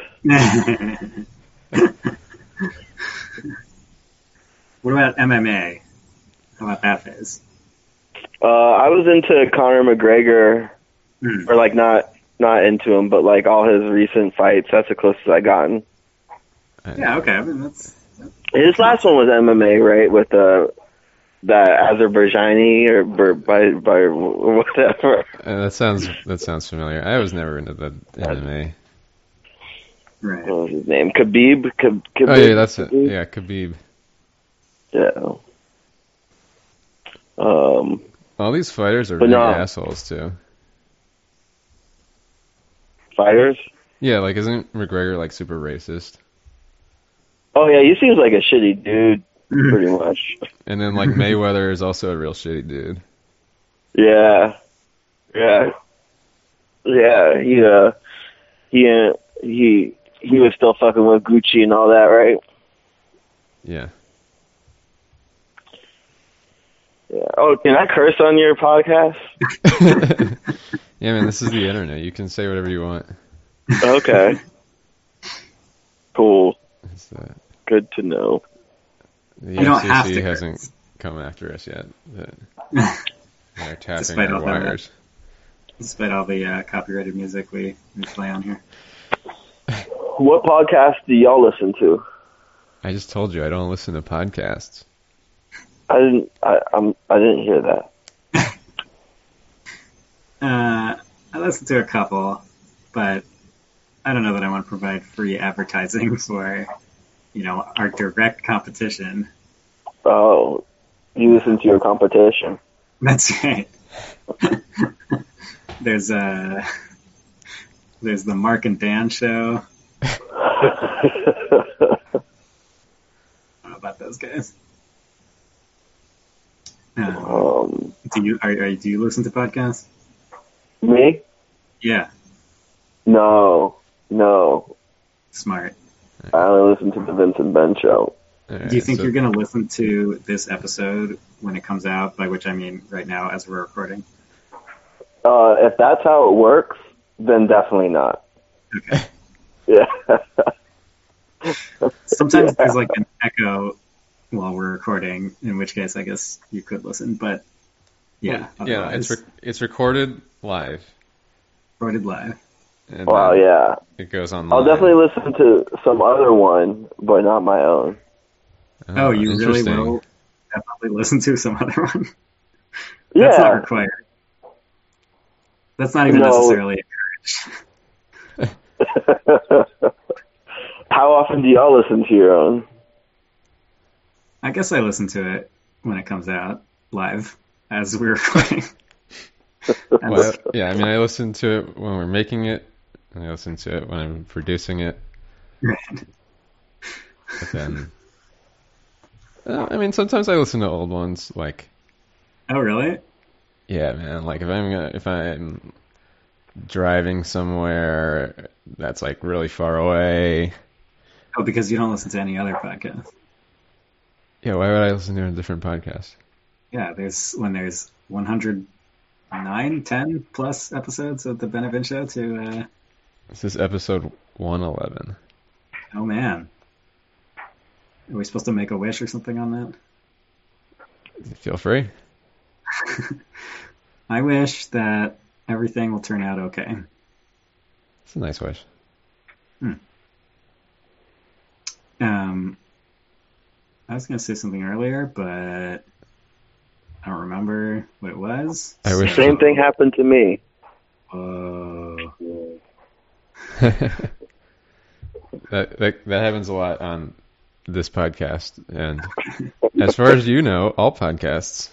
[SPEAKER 3] What about M M A? How about that phase?
[SPEAKER 12] Uh, I was into Conor McGregor,
[SPEAKER 3] Hmm.
[SPEAKER 12] or like not not into him, but like all his recent fights. That's the closest I gotten.
[SPEAKER 3] Yeah, okay. I mean, that's, that's
[SPEAKER 12] His last one was M M A, right? With the that Azerbaijani or bur- by by whatever.
[SPEAKER 4] Uh, that sounds that sounds familiar. I was never into the M M A.
[SPEAKER 3] Right.
[SPEAKER 12] What was his name? Khabib. Khab- Khabib?
[SPEAKER 4] Oh yeah, that's it. Yeah, Khabib.
[SPEAKER 12] Yeah. Um.
[SPEAKER 4] All these fighters are
[SPEAKER 12] But
[SPEAKER 4] big
[SPEAKER 12] no.
[SPEAKER 4] assholes too.
[SPEAKER 12] Fighters.
[SPEAKER 4] Yeah, like isn't McGregor like super racist?
[SPEAKER 12] Oh yeah, he seems like a shitty dude, pretty much.
[SPEAKER 4] And then like Mayweather is also a real shitty dude.
[SPEAKER 12] Yeah. Yeah. Yeah. He uh. He uh, he he was still fucking with Gucci and all that, right?
[SPEAKER 4] Yeah.
[SPEAKER 12] Yeah. Oh, can I curse on your podcast?
[SPEAKER 4] Yeah, man, this is the internet. You can say whatever you want.
[SPEAKER 12] Okay. Cool.
[SPEAKER 4] It's, uh,
[SPEAKER 12] Good to know.
[SPEAKER 4] the
[SPEAKER 3] You don't have
[SPEAKER 4] F C C
[SPEAKER 3] to
[SPEAKER 4] hasn't
[SPEAKER 3] curse.
[SPEAKER 4] come after us yet. But they're tapping
[SPEAKER 3] Despite
[SPEAKER 4] our
[SPEAKER 3] all that.
[SPEAKER 4] wires.
[SPEAKER 3] Despite all the uh, copyrighted music we, we play on here.
[SPEAKER 12] What podcast do y'all listen to?
[SPEAKER 4] I just told you I don't listen to podcasts.
[SPEAKER 12] I didn't. I I'm, I didn't hear that.
[SPEAKER 3] Uh, I listen to a couple, but I don't know that I want to provide free advertising for, you know, our direct competition.
[SPEAKER 12] Oh, you listen to your competition.
[SPEAKER 3] That's right. There's uh, there's the Mark and Dan show. I don't know about those guys. Um,
[SPEAKER 12] um,
[SPEAKER 3] do you are, are do you listen to podcasts?
[SPEAKER 12] me?
[SPEAKER 3] Yeah,
[SPEAKER 12] No, no.
[SPEAKER 3] smart.
[SPEAKER 12] I only listen to the Vincent Ben show.
[SPEAKER 4] Alright,
[SPEAKER 3] Do you think
[SPEAKER 4] so-
[SPEAKER 3] you're going to listen to this episode when it comes out? By which I mean right now as we're recording.
[SPEAKER 12] Uh, if that's how it works, then definitely not.
[SPEAKER 3] Okay.
[SPEAKER 12] Yeah.
[SPEAKER 3] Sometimes
[SPEAKER 12] Yeah.
[SPEAKER 3] there's like an echo while we're recording, in which case I guess you could listen. But yeah,
[SPEAKER 4] Yeah,
[SPEAKER 3] otherwise,
[SPEAKER 4] it's re- it's recorded live.
[SPEAKER 3] recorded live.
[SPEAKER 4] And
[SPEAKER 12] Wow.
[SPEAKER 4] then
[SPEAKER 12] Yeah.
[SPEAKER 4] It goes on.
[SPEAKER 12] I'll definitely listen to some other one, but not my own.
[SPEAKER 3] Oh, you really
[SPEAKER 4] interesting.
[SPEAKER 3] will definitely listen to some other one?
[SPEAKER 12] Yeah.
[SPEAKER 3] That's not required. That's not even
[SPEAKER 12] No.
[SPEAKER 3] necessarily encouraged.
[SPEAKER 12] How often do y'all listen to your own?
[SPEAKER 3] I guess I listen to it when it comes out live as we're recording.
[SPEAKER 4] Well, yeah, I mean, I listen to it when we're making it, and I listen to it when I'm producing it.
[SPEAKER 3] Right.
[SPEAKER 4] But then, uh, I mean, sometimes I listen to old ones. Like,
[SPEAKER 3] Oh, really?
[SPEAKER 4] yeah, man. Like if I'm gonna, if I'm driving somewhere that's like really far away.
[SPEAKER 3] Oh, because you don't listen to any other podcast.
[SPEAKER 4] Yeah, why would I listen to a different podcast?
[SPEAKER 3] Yeah, there's when there's one hundred nine, ten plus episodes of the Benevin Show to, uh,
[SPEAKER 4] This is episode one eleven.
[SPEAKER 3] oh man. Are we supposed to make a wish or something on that?
[SPEAKER 4] Feel free.
[SPEAKER 3] I wish that everything will turn out okay.
[SPEAKER 4] It's a nice wish.
[SPEAKER 3] Hmm. Um, I was going to say something earlier, but I don't remember what it was.
[SPEAKER 4] I wish-
[SPEAKER 12] Same thing happened to me.
[SPEAKER 3] Oh.
[SPEAKER 4] that, that that happens a lot on this podcast, and as far as you know, all podcasts.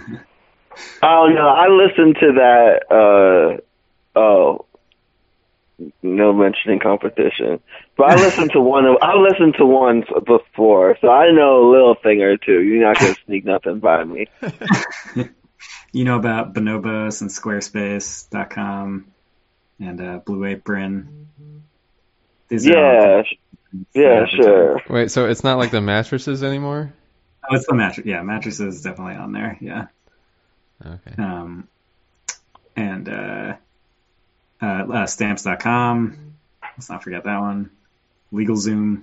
[SPEAKER 12] Oh no, I listened to that. Uh, oh, no mentioning competition. But I listened to one. Of, I listened to one before, so I know a little thing or two. You're not gonna sneak nothing by me.
[SPEAKER 3] You know about Bonobos and Squarespace dot com and uh, Blue Apron. These
[SPEAKER 12] yeah, yeah, sure.
[SPEAKER 4] Wait, so it's not like the mattresses anymore?
[SPEAKER 3] Oh, it's the mattress. Yeah, mattresses definitely on there. Yeah.
[SPEAKER 4] Okay.
[SPEAKER 3] Um, and uh, uh, uh, Stamps dot com. Let's not forget that one. LegalZoom.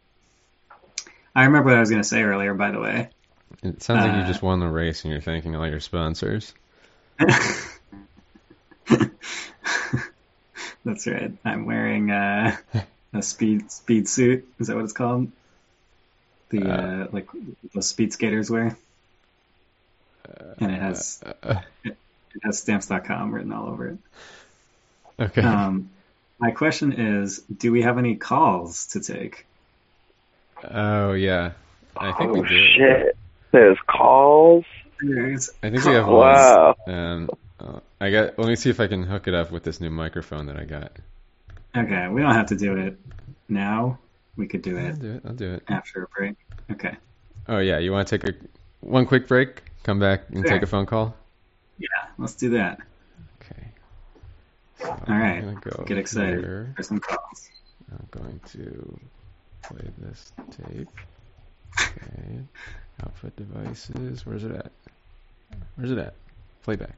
[SPEAKER 3] I remember what I was going to say earlier, by the way.
[SPEAKER 4] It sounds like
[SPEAKER 3] Uh,
[SPEAKER 4] you just won the race and you're thanking all your sponsors.
[SPEAKER 3] That's right. I'm wearing uh, a speed speed suit. Is that what it's called? The uh, uh, like the speed skaters wear. And it has
[SPEAKER 4] uh,
[SPEAKER 3] it, it has Stamps dot com written all over it.
[SPEAKER 4] Okay.
[SPEAKER 3] Um, my question is, do we have any calls to take?
[SPEAKER 4] Oh yeah, I think
[SPEAKER 12] oh,
[SPEAKER 4] we do.
[SPEAKER 12] Shit, there's calls.
[SPEAKER 3] There's
[SPEAKER 4] I think we have
[SPEAKER 12] wow.
[SPEAKER 4] one. Um, uh, I got. Let me see if I can hook it up with this new microphone that I got.
[SPEAKER 3] Okay, we don't have to do it now. We could do
[SPEAKER 4] I'll
[SPEAKER 3] it
[SPEAKER 4] do it. I'll do it.
[SPEAKER 3] after a break. Okay.
[SPEAKER 4] Oh yeah, you want to take a one quick break? Come back and
[SPEAKER 3] Sure.
[SPEAKER 4] take a phone call.
[SPEAKER 3] Yeah, let's do that.
[SPEAKER 4] Okay. So
[SPEAKER 3] All right.
[SPEAKER 4] I'm gonna go
[SPEAKER 3] Get excited
[SPEAKER 4] here.
[SPEAKER 3] for some calls.
[SPEAKER 4] I'm going to play this tape. Okay. Output devices. Where's it at? Where's it at? Playback.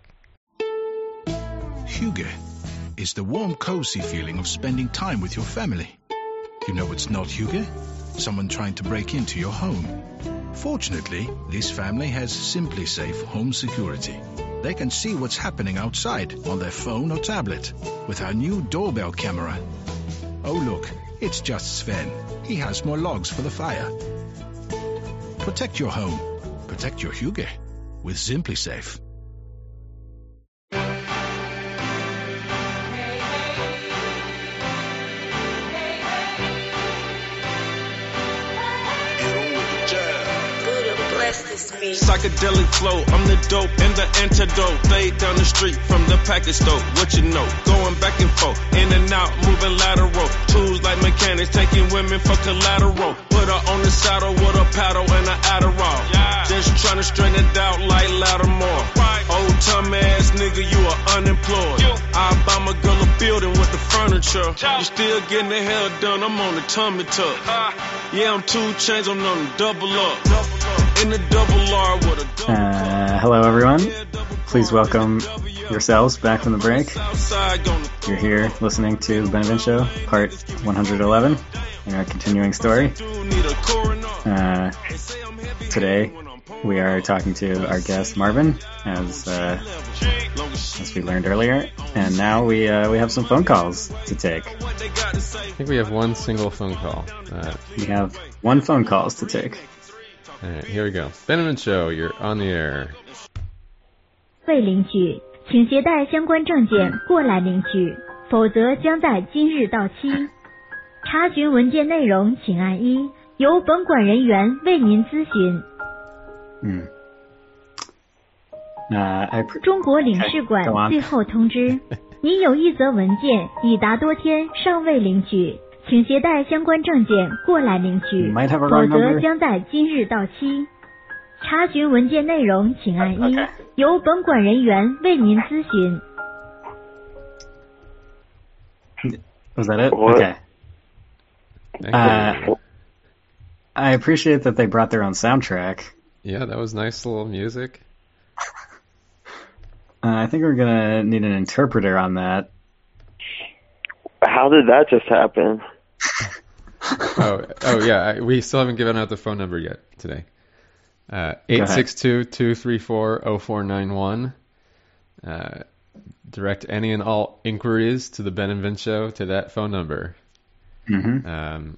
[SPEAKER 10] Hygge is the warm, cozy feeling of spending time with your family. You know it's not hygge? Someone trying to break into your home. Fortunately, this family has SimpliSafe home security. They can see what's happening outside on their phone or tablet with our new doorbell camera. Oh look, it's just Sven. He has more logs for the fire. Protect your home. Protect your hygge with SimpliSafe.
[SPEAKER 13] Psychedelic flow, I'm the dope and the antidote. Laid down the street from the package store. What you know? Going back and forth, in and out, moving lateral. Tools like mechanics, taking women for collateral. Put her on the saddle with a paddle and an Adderall. Yeah. Just trying to straighten it out like Lattimore. Right. Old time ass nigga, you are unemployed. You. I buy my girl a building with the furniture. Yeah. You still getting the hell done, I'm on the tummy tuck. Uh. Yeah, I'm two chains, I'm on the double up. Double up. In the double R with a double
[SPEAKER 3] Uh, hello, everyone. Please welcome yourselves back from the break. You're here listening to The Ben and Vince Show, part one hundred eleven, in our continuing story. Uh, today, we are talking to our guest Marvin, as uh, as we learned earlier, and now we uh, we have some phone calls to take.
[SPEAKER 4] I think we have one single phone call. Uh,
[SPEAKER 3] we have one phone calls to take.
[SPEAKER 4] All right, here we go. Ben and Vince Show, you're on the air.
[SPEAKER 14] 未领取，请携带相关证件过来领取，否则将在今日到期。查询文件内容，请按一，由本管人员为您咨询。
[SPEAKER 3] 嗯。Uh, I pre-
[SPEAKER 14] 中国领事馆
[SPEAKER 3] okay,
[SPEAKER 14] 最后通知，您有一则文件已达多天尚未领取，请携带相关证件过来领取，否则将在今日到期。查询文件内容，请按一， okay. 由本管人员为您咨询。
[SPEAKER 3] Was that it?
[SPEAKER 12] What?
[SPEAKER 3] Okay. Uh, I appreciate that they brought their own soundtrack.
[SPEAKER 4] Yeah, that was nice little music.
[SPEAKER 3] Uh, I think we're gonna need an interpreter on that.
[SPEAKER 12] How did that just happen?
[SPEAKER 4] oh, oh yeah, I, we still haven't given out the phone number yet today. Uh, eight six two, two three four, zero four nine one. Uh, direct any and all inquiries to the Ben and Vince Show to that phone number.
[SPEAKER 3] Mm-hmm.
[SPEAKER 4] Um,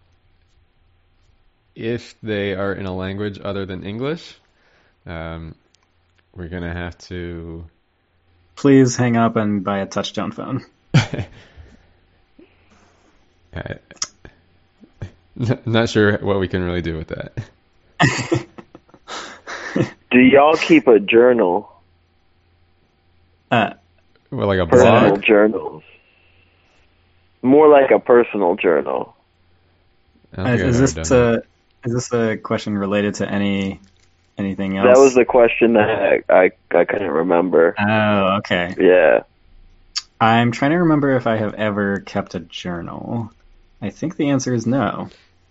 [SPEAKER 4] if they are in a language other than English, um, we're going to have to...
[SPEAKER 3] Please hang up and buy a touchtone phone.
[SPEAKER 4] uh, not sure what we can really do with that.
[SPEAKER 12] Do y'all keep a journal?
[SPEAKER 3] Uh,
[SPEAKER 4] well, like a
[SPEAKER 12] Personal
[SPEAKER 4] blog?
[SPEAKER 12] journals. more like a personal journal.
[SPEAKER 3] Uh, is this a is this a question related to any anything else?
[SPEAKER 12] That was the question that I I, I couldn't remember.
[SPEAKER 3] Oh, okay.
[SPEAKER 12] Yeah.
[SPEAKER 3] I'm trying to remember if I have ever kept a journal. I think the answer is no.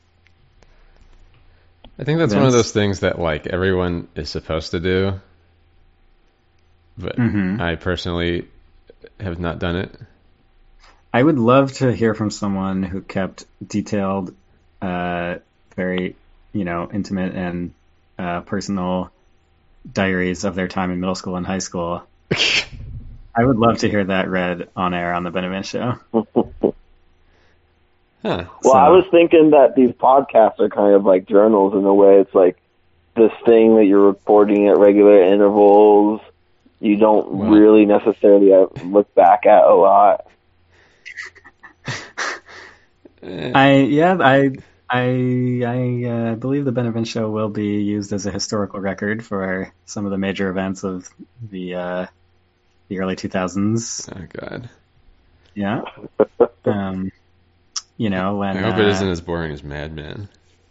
[SPEAKER 4] I think that's Vince? one of those things that like everyone is supposed to do, but mm-hmm. I personally have not done it.
[SPEAKER 3] I would love to hear from someone who kept detailed, uh, very, you know, intimate and uh, personal diaries of their time in middle school and high school. I would love to hear that read on air on the Ben and Vince Show.
[SPEAKER 4] Huh.
[SPEAKER 12] Well, so, I was thinking that these podcasts are kind of like journals in a way. It's like this thing that you're recording at regular intervals. You don't well, really necessarily look back at a lot.
[SPEAKER 3] I yeah I I I uh, believe the Ben and Vince Show will be used as a historical record for some of the major events of the uh, the early two thousands.
[SPEAKER 4] Oh God.
[SPEAKER 3] Yeah. Um. You know, when
[SPEAKER 4] I hope
[SPEAKER 3] uh,
[SPEAKER 4] it isn't as boring as Mad Men.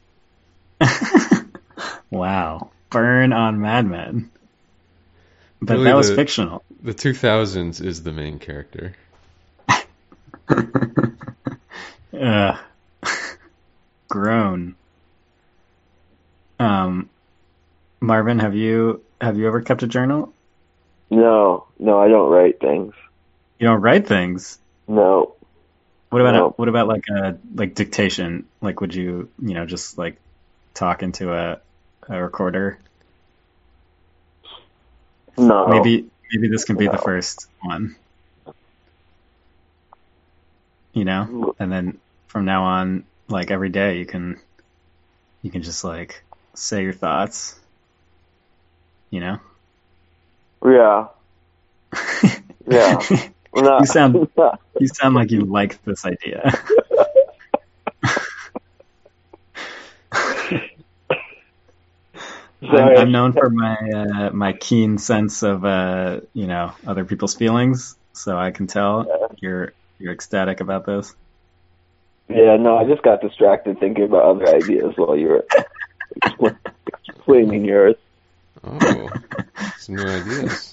[SPEAKER 3] Wow, burn on Mad Men. But
[SPEAKER 4] really
[SPEAKER 3] that was
[SPEAKER 4] the,
[SPEAKER 3] fictional.
[SPEAKER 4] The two thousands is the main character.
[SPEAKER 3] uh, grown. Um, Marvin, have you have you ever kept a journal?
[SPEAKER 12] No, no, I don't write things.
[SPEAKER 3] You don't write things?
[SPEAKER 12] No.
[SPEAKER 3] What about
[SPEAKER 12] no.
[SPEAKER 3] a, what about like a like dictation? Like, would you you know just like talk into a a recorder?
[SPEAKER 12] No.
[SPEAKER 3] Maybe maybe this can be
[SPEAKER 12] no.
[SPEAKER 3] the first one. You know, and then from now on, like every day, you can you can just like say your thoughts. You know.
[SPEAKER 12] Yeah. Yeah. No.
[SPEAKER 3] You sound you sound like you like this idea. I'm, I'm known for my uh, my keen sense of uh, you know other people's feelings, so I can tell yeah. you're you're ecstatic about this.
[SPEAKER 12] Yeah, no, I just got distracted thinking about other ideas while you were explaining yours.
[SPEAKER 4] Oh, some new ideas.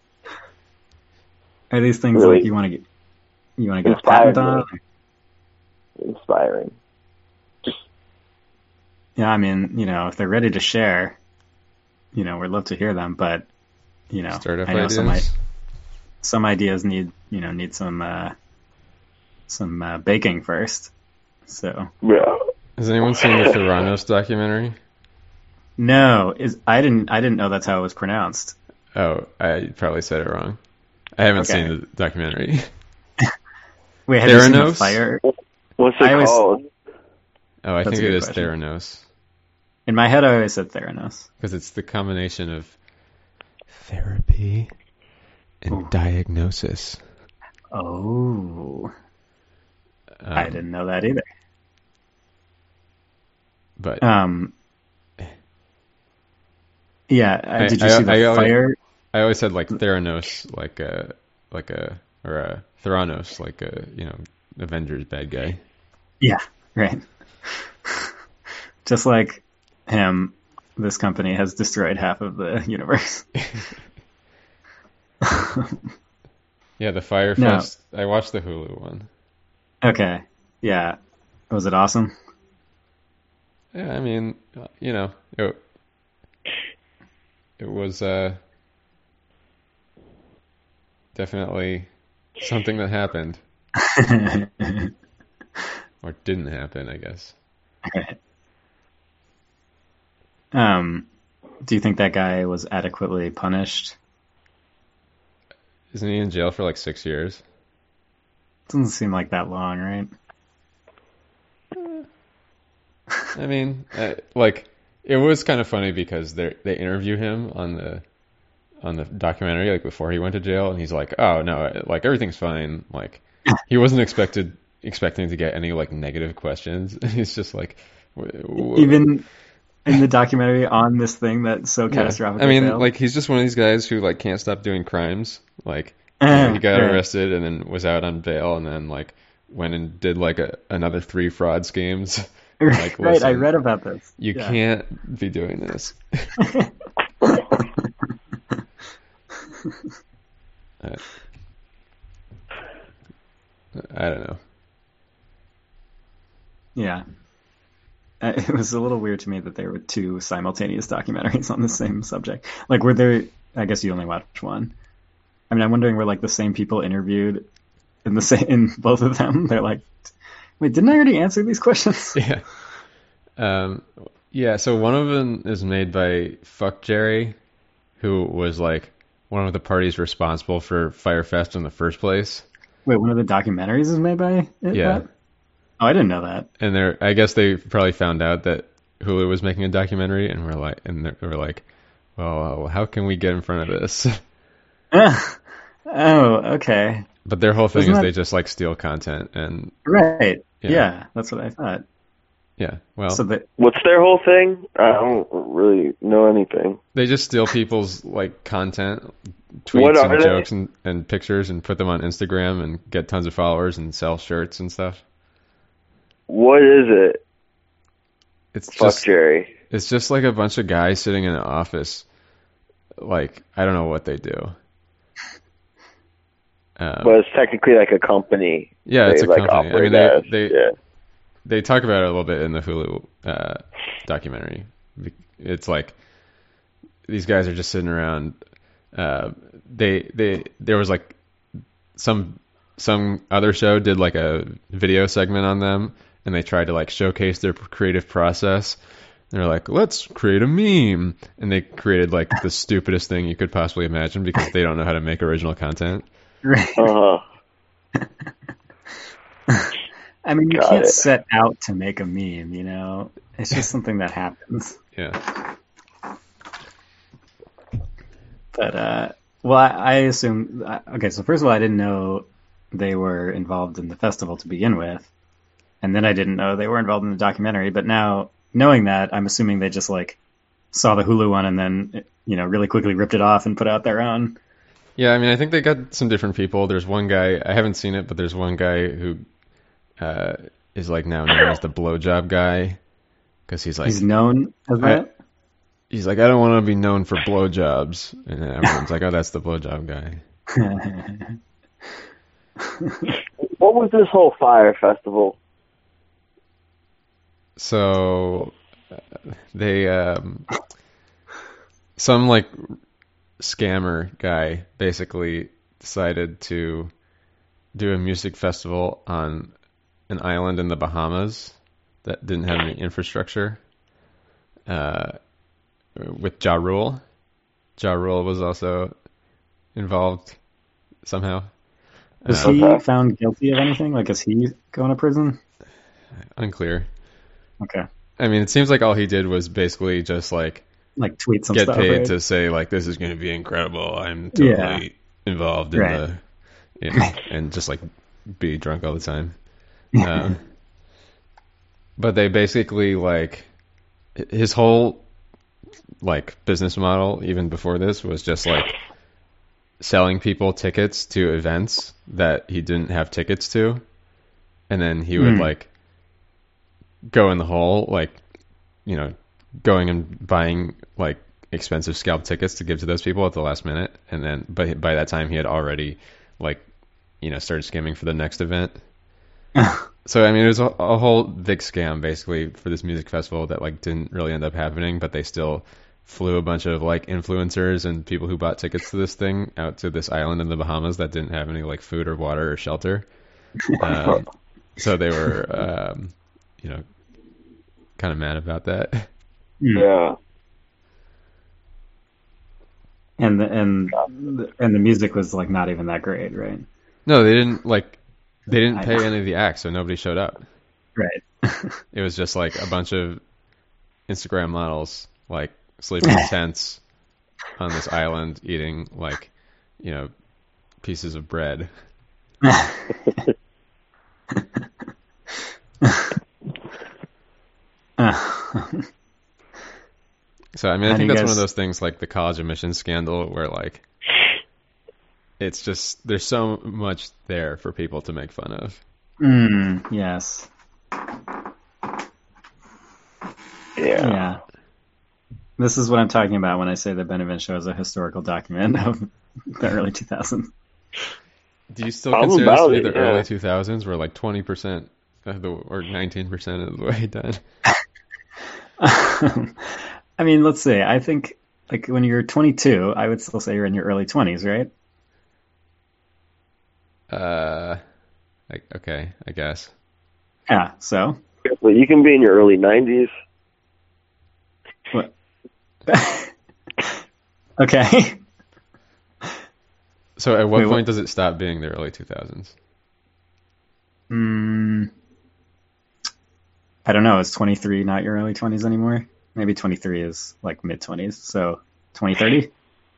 [SPEAKER 3] Are these things really? Like you want to get you want to get a patent on?
[SPEAKER 12] Inspiring.
[SPEAKER 3] Yeah, I mean, you know, if they're ready to share, you know, we'd love to hear them. But you know,
[SPEAKER 4] Startup
[SPEAKER 3] I know
[SPEAKER 4] ideas?
[SPEAKER 3] some some ideas need you know need some uh, some uh, baking first. So
[SPEAKER 12] yeah.
[SPEAKER 4] Has anyone seen the Theranos documentary?
[SPEAKER 3] No, is I didn't I didn't know that's how it was pronounced.
[SPEAKER 4] Oh, I probably said it wrong. I haven't okay. seen the documentary.
[SPEAKER 3] Wait, have Theranos? You seen the fire?
[SPEAKER 12] What's it
[SPEAKER 3] I
[SPEAKER 12] called?
[SPEAKER 3] Always...
[SPEAKER 4] Oh, I That's think it is question. Theranos.
[SPEAKER 3] In my head, I always said Theranos.
[SPEAKER 4] Because it's the combination of therapy and Ooh. diagnosis.
[SPEAKER 3] Oh. Um, I didn't know that either.
[SPEAKER 4] But
[SPEAKER 3] um, yeah. Uh,
[SPEAKER 4] I,
[SPEAKER 3] did you
[SPEAKER 4] I,
[SPEAKER 3] see the
[SPEAKER 4] I,
[SPEAKER 3] fire?
[SPEAKER 4] Always, I always said like Theranos, like a like a or a Theranos, like a you know Avengers bad guy.
[SPEAKER 3] Yeah. Right. Just like him, this company has destroyed half of the universe.
[SPEAKER 4] Yeah, the Fire Fest. No. I watched the Hulu one.
[SPEAKER 3] Okay. Yeah. Was it awesome?
[SPEAKER 4] Yeah, I mean, you know, it, it was uh, definitely something that happened. Or didn't happen, I guess.
[SPEAKER 3] Um, do you think that guy was adequately punished?
[SPEAKER 4] Isn't he in jail for like six years?
[SPEAKER 3] Doesn't seem like that long, right?
[SPEAKER 4] I mean, uh, like it was kind of funny because they they interview him on the on the documentary like before he went to jail, and he's like, "Oh no, like everything's fine." Like he wasn't expected expecting to get any like negative questions. He's just like, w- w-
[SPEAKER 3] even in the documentary on this thing that's so catastrophic.
[SPEAKER 4] Yeah. I mean,
[SPEAKER 3] failed.
[SPEAKER 4] like he's just one of these guys who like can't stop doing crimes. Like you know, he got
[SPEAKER 3] right.
[SPEAKER 4] arrested and then was out on bail, and then like went and did like a, another three fraud schemes.
[SPEAKER 3] Like, right, I read about this.
[SPEAKER 4] You yeah. can't be doing this. I, I don't know.
[SPEAKER 3] Yeah. It was a little weird to me that there were two simultaneous documentaries on the same subject. Like, were there, I guess you only watched one. I mean, I'm wondering were like the same people interviewed in the same, in both of them? They're like, wait, didn't I already answer these questions?
[SPEAKER 4] Yeah. Um, yeah, so one of them is made by Fuck Jerry, who was like one of the parties responsible for Fyre Fest in the first place.
[SPEAKER 3] Wait, one of the documentaries is made by it?
[SPEAKER 4] Yeah.
[SPEAKER 3] That? Oh, I didn't know that.
[SPEAKER 4] And they're, I guess they probably found out that Hulu was making a documentary, and we're like, and they were like, well, how can we get in front of this?
[SPEAKER 3] oh, okay.
[SPEAKER 4] But their whole thing
[SPEAKER 3] Isn't
[SPEAKER 4] is
[SPEAKER 3] that...
[SPEAKER 4] they just like steal content and
[SPEAKER 3] right.
[SPEAKER 4] Yeah,
[SPEAKER 3] yeah that's what I thought.
[SPEAKER 4] Yeah, well,
[SPEAKER 3] so the...
[SPEAKER 12] what's their whole thing? I don't really know anything.
[SPEAKER 4] They just steal people's like content, tweets and jokes and, and pictures, and put them on Instagram and get tons of followers and sell shirts and stuff.
[SPEAKER 12] What is it?
[SPEAKER 4] It's
[SPEAKER 12] Fuck
[SPEAKER 4] just
[SPEAKER 12] Jerry.
[SPEAKER 4] It's just like a bunch of guys sitting in an office. Like, I don't know what they do. Um,
[SPEAKER 12] but it's technically like a company.
[SPEAKER 4] Yeah, it's a
[SPEAKER 12] like
[SPEAKER 4] company. I mean, they
[SPEAKER 12] as,
[SPEAKER 4] they,
[SPEAKER 12] yeah.
[SPEAKER 4] they talk about it a little bit in the Hulu uh, documentary. It's like these guys are just sitting around. Uh, they they there was like some some other show did like a video segment on them, and they tried to like showcase their creative process. They're like, let's create a meme, and they created like the stupidest thing you could possibly imagine because they don't know how to make original content.
[SPEAKER 3] Right.
[SPEAKER 12] Uh-huh.
[SPEAKER 3] I mean, you
[SPEAKER 12] Got
[SPEAKER 3] can't
[SPEAKER 12] it.
[SPEAKER 3] set out to make a meme, you know? It's just something that happens.
[SPEAKER 4] Yeah.
[SPEAKER 3] But, uh, well, I, I assume, okay, so first of all, I didn't know they were involved in the festival to begin with. And then I didn't know they were involved in the documentary. But now, knowing that, I'm assuming they just, like, saw the Hulu one and then, you know, really quickly ripped it off and put out their own.
[SPEAKER 4] Yeah, I mean, I think they got some different people. There's one guy, I haven't seen it, but there's one guy who uh, is, like, now known as the blowjob guy. Because he's like...
[SPEAKER 3] He's known as that?
[SPEAKER 4] I, he's like, I don't want to be known for blowjobs. And everyone's like, oh, that's the blowjob guy.
[SPEAKER 12] What was this whole Fyre Festival?
[SPEAKER 4] So uh, they um, some like scammer guy basically decided to do a music festival on an island in the Bahamas that didn't have any infrastructure uh, with Ja Rule. Ja Rule was also involved somehow.
[SPEAKER 3] Was
[SPEAKER 4] uh,
[SPEAKER 3] he found guilty of anything? Like, is he going to prison?
[SPEAKER 4] Unclear.
[SPEAKER 3] Okay.
[SPEAKER 4] I mean, it seems like all he did was basically just like
[SPEAKER 3] like tweet some
[SPEAKER 4] get
[SPEAKER 3] stuff,
[SPEAKER 4] paid
[SPEAKER 3] right?
[SPEAKER 4] to say like this is going to be incredible. I'm totally
[SPEAKER 3] Yeah.
[SPEAKER 4] involved in
[SPEAKER 3] Right.
[SPEAKER 4] the you know, and just like be drunk all the time. Um, but they basically like his whole like business model even before this was just like selling people tickets to events that he didn't have tickets to, and then he would
[SPEAKER 3] Mm.
[SPEAKER 4] like go in the hole, like, you know, going and buying like expensive scalp tickets to give to those people at the last minute, and then but by that time he had already like, you know, started scamming for the next event. So I mean, it was a, a whole big scam basically for this music festival that like didn't really end up happening, but they still flew a bunch of like influencers and people who bought tickets to this thing out to this island in the Bahamas that didn't have any like food or water or shelter. Um, so they were, um, you know, kind of mad about that.
[SPEAKER 12] Yeah.
[SPEAKER 3] And the, and and the music was like not even that great, right?
[SPEAKER 4] No, they didn't like. They didn't
[SPEAKER 3] I
[SPEAKER 4] pay
[SPEAKER 3] know.
[SPEAKER 4] any of the acts, so nobody showed up.
[SPEAKER 3] Right.
[SPEAKER 4] It was just like a bunch of Instagram models, like sleeping in tents on this island, eating like, you know, pieces of bread. So I mean, I
[SPEAKER 3] How do
[SPEAKER 4] think
[SPEAKER 3] you
[SPEAKER 4] that's one
[SPEAKER 3] guys-
[SPEAKER 4] of those things like the college admissions scandal, where like it's just there's so much there for people to make fun of.
[SPEAKER 3] Mm, yes.
[SPEAKER 12] Yeah.
[SPEAKER 3] Yeah. This is what I'm talking about when I say the Benevent Show is a historical document of the early two thousands.
[SPEAKER 4] Do you still
[SPEAKER 12] I'm
[SPEAKER 4] consider this to
[SPEAKER 12] about
[SPEAKER 4] be
[SPEAKER 12] it,
[SPEAKER 4] the
[SPEAKER 12] yeah.
[SPEAKER 4] early two thousands? We're like twenty percent of the, or nineteen percent of the way done.
[SPEAKER 3] I mean, let's see. I think, like, when you're twenty-two, I would still say you're in your early twenties, right?
[SPEAKER 4] Uh, like, okay, I guess.
[SPEAKER 3] Yeah, so?
[SPEAKER 12] Well, you can be in your early nineties.
[SPEAKER 3] What? Okay.
[SPEAKER 4] So at what
[SPEAKER 3] Wait,
[SPEAKER 4] point
[SPEAKER 3] what?
[SPEAKER 4] does it stop being the early two thousands?
[SPEAKER 3] Mm, I don't know. Is twenty-three not your early twenties anymore? Maybe twenty-three is like mid-twenties. So twenty thirty?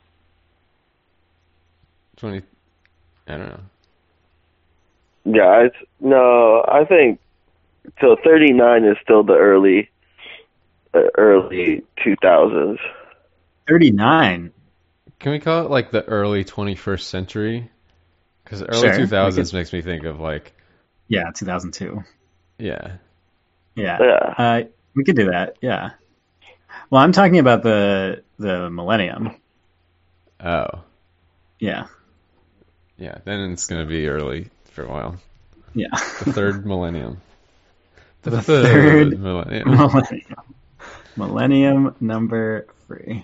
[SPEAKER 4] twenty, I don't know.
[SPEAKER 12] Yeah, it's, no, I think so. thirty-nine is still the early, uh, early two thousands.
[SPEAKER 3] thirty-nine?
[SPEAKER 4] Can we call it like the early twenty-first century? Because early
[SPEAKER 3] Sure,
[SPEAKER 4] two thousands
[SPEAKER 3] we
[SPEAKER 4] makes me think of like,
[SPEAKER 3] Yeah, two thousand two.
[SPEAKER 4] yeah.
[SPEAKER 3] Yeah.
[SPEAKER 12] Yeah.
[SPEAKER 3] Uh, we could do that, yeah. Well, I'm talking about the the millennium.
[SPEAKER 4] Oh,
[SPEAKER 3] Yeah.
[SPEAKER 4] yeah. Then it's going to be early for a while.
[SPEAKER 3] Yeah.
[SPEAKER 4] The third millennium. The,
[SPEAKER 3] The
[SPEAKER 4] third,
[SPEAKER 3] third
[SPEAKER 4] millennium.
[SPEAKER 3] millennium. Millennium number three.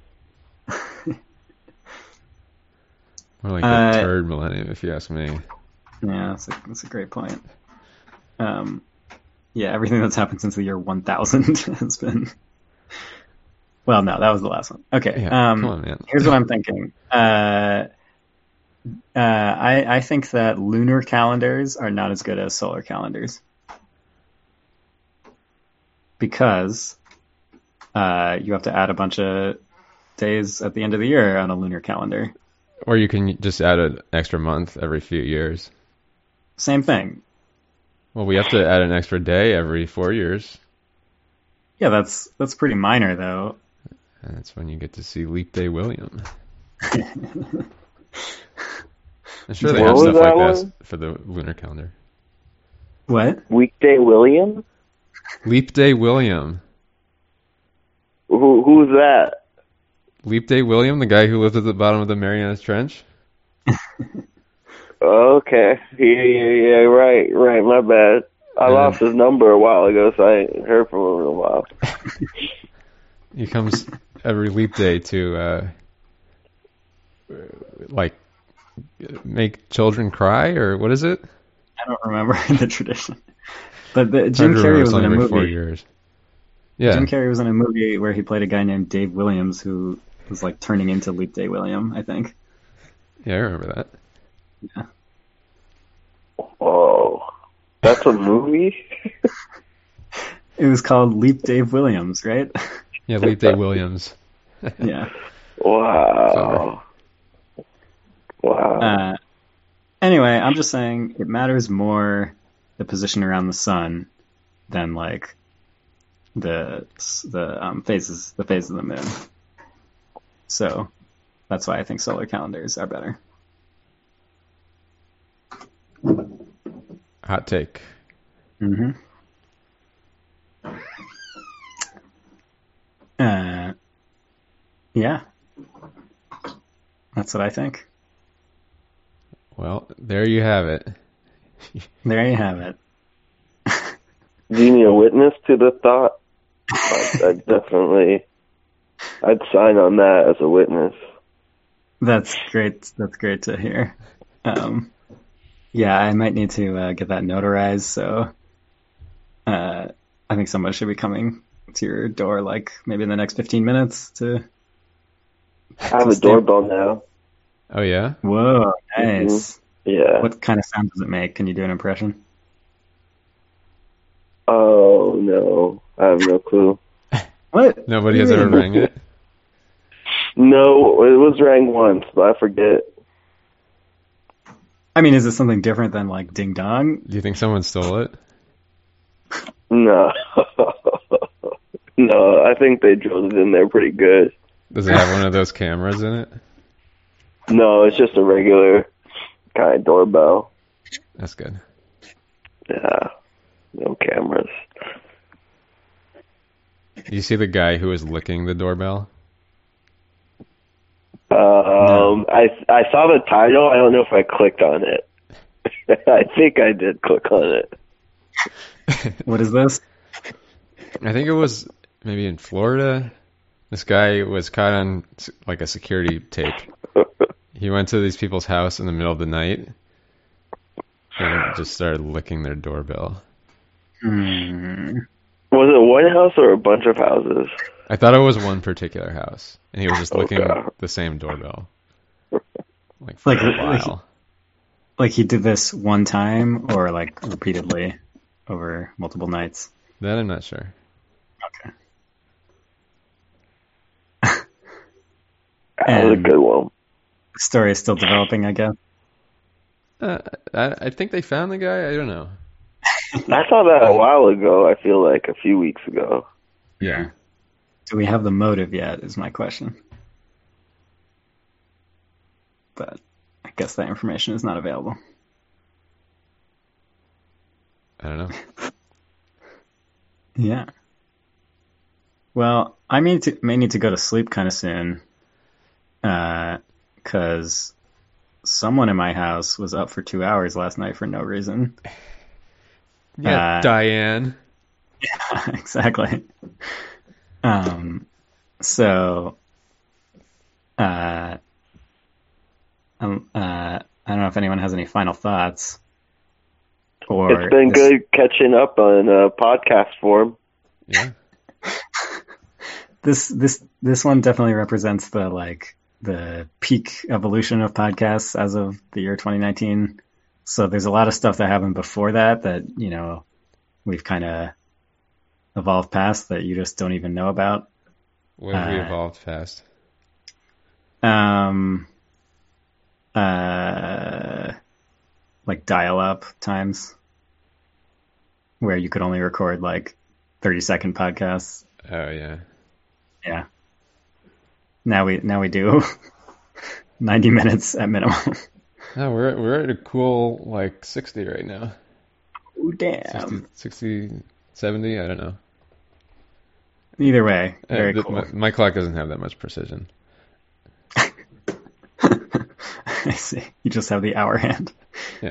[SPEAKER 4] More like the
[SPEAKER 3] Uh,
[SPEAKER 4] third millennium, if you ask me.
[SPEAKER 3] Yeah, that's a, that's a great point. Um, yeah, everything that's happened since the year one thousand has been... Well, no, that was the last one. Okay,
[SPEAKER 4] Yeah,
[SPEAKER 3] um,
[SPEAKER 4] come on, man.
[SPEAKER 3] here's what I'm thinking. Uh, uh, I, I think that lunar calendars are not as good as solar calendars. Because uh, you have to add a bunch of days at the end of the year on a lunar calendar.
[SPEAKER 4] Or you can just add an extra month every few years.
[SPEAKER 3] Same thing.
[SPEAKER 4] Well, we have to add an extra day every four years.
[SPEAKER 3] Yeah, that's that's pretty minor, though.
[SPEAKER 4] And that's when you get to see Leap Day William. I'm sure they
[SPEAKER 12] What
[SPEAKER 4] have
[SPEAKER 12] was
[SPEAKER 4] stuff
[SPEAKER 12] that
[SPEAKER 4] like this
[SPEAKER 12] one?
[SPEAKER 4] for the lunar calendar.
[SPEAKER 3] What?
[SPEAKER 12] Weekday William?
[SPEAKER 4] Leap Day William.
[SPEAKER 12] Who who's that?
[SPEAKER 4] Leap Day William, the guy who lived at the bottom of the Marianas Trench?
[SPEAKER 12] Okay. Yeah, yeah, yeah, right, right, my bad. I
[SPEAKER 4] Yeah.
[SPEAKER 12] lost his number a while ago, so I ain't heard from him in a while.
[SPEAKER 4] He comes every leap day to, uh, like, make children cry, or what is it?
[SPEAKER 3] I don't remember the tradition. But the,
[SPEAKER 4] Hard
[SPEAKER 3] Jim
[SPEAKER 4] to
[SPEAKER 3] Carrey
[SPEAKER 4] remember.
[SPEAKER 3] was
[SPEAKER 4] It's
[SPEAKER 3] in a
[SPEAKER 4] only every
[SPEAKER 3] movie.
[SPEAKER 4] four years. Yeah.
[SPEAKER 3] Jim Carrey was in a movie where he played a guy named Dave Williams who was like turning into Leap Day William, I think.
[SPEAKER 4] Yeah, I remember that.
[SPEAKER 3] Yeah.
[SPEAKER 12] Oh, that's a movie?
[SPEAKER 3] It was called Leap Dave Williams, right?
[SPEAKER 4] Yeah, Leap Day Williams.
[SPEAKER 3] Yeah.
[SPEAKER 12] Wow. Wow.
[SPEAKER 3] Uh, anyway, I'm just saying it matters more the position around the sun than like the the um, phases the phase of the moon. So that's why I think solar calendars are better.
[SPEAKER 4] Hot take.
[SPEAKER 3] Mm-hmm. Uh, yeah. That's what I think.
[SPEAKER 4] Well, there you have it.
[SPEAKER 3] There you have it.
[SPEAKER 12] Do you need a witness to the thought? I'd, I'd definitely, I'd sign on that as a witness.
[SPEAKER 3] That's great. That's great to hear. Um, yeah, I might need to uh, get that notarized. So uh, I think someone should be coming to your door, like maybe in the next fifteen minutes. To
[SPEAKER 12] I have
[SPEAKER 3] to
[SPEAKER 12] a
[SPEAKER 3] stamp-
[SPEAKER 12] doorbell now.
[SPEAKER 4] Oh, yeah?
[SPEAKER 3] Whoa, nice.
[SPEAKER 12] Yeah.
[SPEAKER 3] What kind of sound does it make? Can you do an impression?
[SPEAKER 12] Oh, no. I have no clue.
[SPEAKER 3] What?
[SPEAKER 4] Nobody has ever rang it?
[SPEAKER 12] No, it was rang once, but I forget.
[SPEAKER 3] I mean, is it something different than like ding dong?
[SPEAKER 4] Do you think someone stole it?
[SPEAKER 12] No. No, I think they drilled it in there pretty good.
[SPEAKER 4] Does it have one of those cameras in it?
[SPEAKER 12] No, it's just a regular kind of doorbell.
[SPEAKER 4] That's good.
[SPEAKER 12] Yeah, no cameras.
[SPEAKER 4] You see the guy who was licking the doorbell?
[SPEAKER 12] Um, no. I I saw the title. I don't know if I clicked on it. I think I did click on it.
[SPEAKER 3] What is this?
[SPEAKER 4] I think it was maybe in Florida. This guy was caught on like a security tape. He went to these people's house in the middle of the night and just started licking their doorbell.
[SPEAKER 3] Hmm.
[SPEAKER 12] Was it one house or a bunch of houses?
[SPEAKER 4] I thought it was one particular house, and he was just licking
[SPEAKER 12] Okay.
[SPEAKER 4] the same doorbell. Like,
[SPEAKER 3] Like,
[SPEAKER 4] for a
[SPEAKER 3] like,
[SPEAKER 4] while.
[SPEAKER 3] like he did this one time or like repeatedly over multiple nights?
[SPEAKER 4] That I'm not sure.
[SPEAKER 3] Okay.
[SPEAKER 12] That was a good one.
[SPEAKER 3] The story is still developing, I guess.
[SPEAKER 4] Uh, I, I think they found the guy. I don't know.
[SPEAKER 12] I saw that a while ago. I feel like a few weeks ago.
[SPEAKER 4] Yeah.
[SPEAKER 3] Do we have the motive yet, is my question. But I guess that information is not available.
[SPEAKER 4] I don't know.
[SPEAKER 3] Yeah. Well, I may, to, may need to go to sleep kind of soon. Because uh, someone in my house was up for two hours last night for no reason.
[SPEAKER 4] Yeah,
[SPEAKER 3] uh,
[SPEAKER 4] Diane.
[SPEAKER 3] Yeah, exactly. Um, so, uh, um, uh, I don't know if anyone has any final thoughts. Or
[SPEAKER 12] it's been
[SPEAKER 3] this...
[SPEAKER 12] good catching up on uh, podcast form.
[SPEAKER 4] Yeah.
[SPEAKER 3] this this this one definitely represents the like the peak evolution of podcasts as of the year twenty nineteen. So there's a lot of stuff that happened before that that, you know, we've kind of evolved past that you just don't even know about.
[SPEAKER 4] What have we
[SPEAKER 3] uh,
[SPEAKER 4] evolved past?
[SPEAKER 3] Um, uh, like dial-up times where you could only record like thirty second podcasts.
[SPEAKER 4] Oh yeah.
[SPEAKER 3] Yeah. Now we now we do ninety minutes at minimum.
[SPEAKER 4] No, we're we're at a cool like sixty right now.
[SPEAKER 3] Ooh, damn.
[SPEAKER 4] sixty, sixty, seventy, I don't know.
[SPEAKER 3] Either way, very
[SPEAKER 4] uh, the,
[SPEAKER 3] cool.
[SPEAKER 4] My, my clock doesn't have that much precision.
[SPEAKER 3] I see. You just have the hour hand.
[SPEAKER 4] Yeah.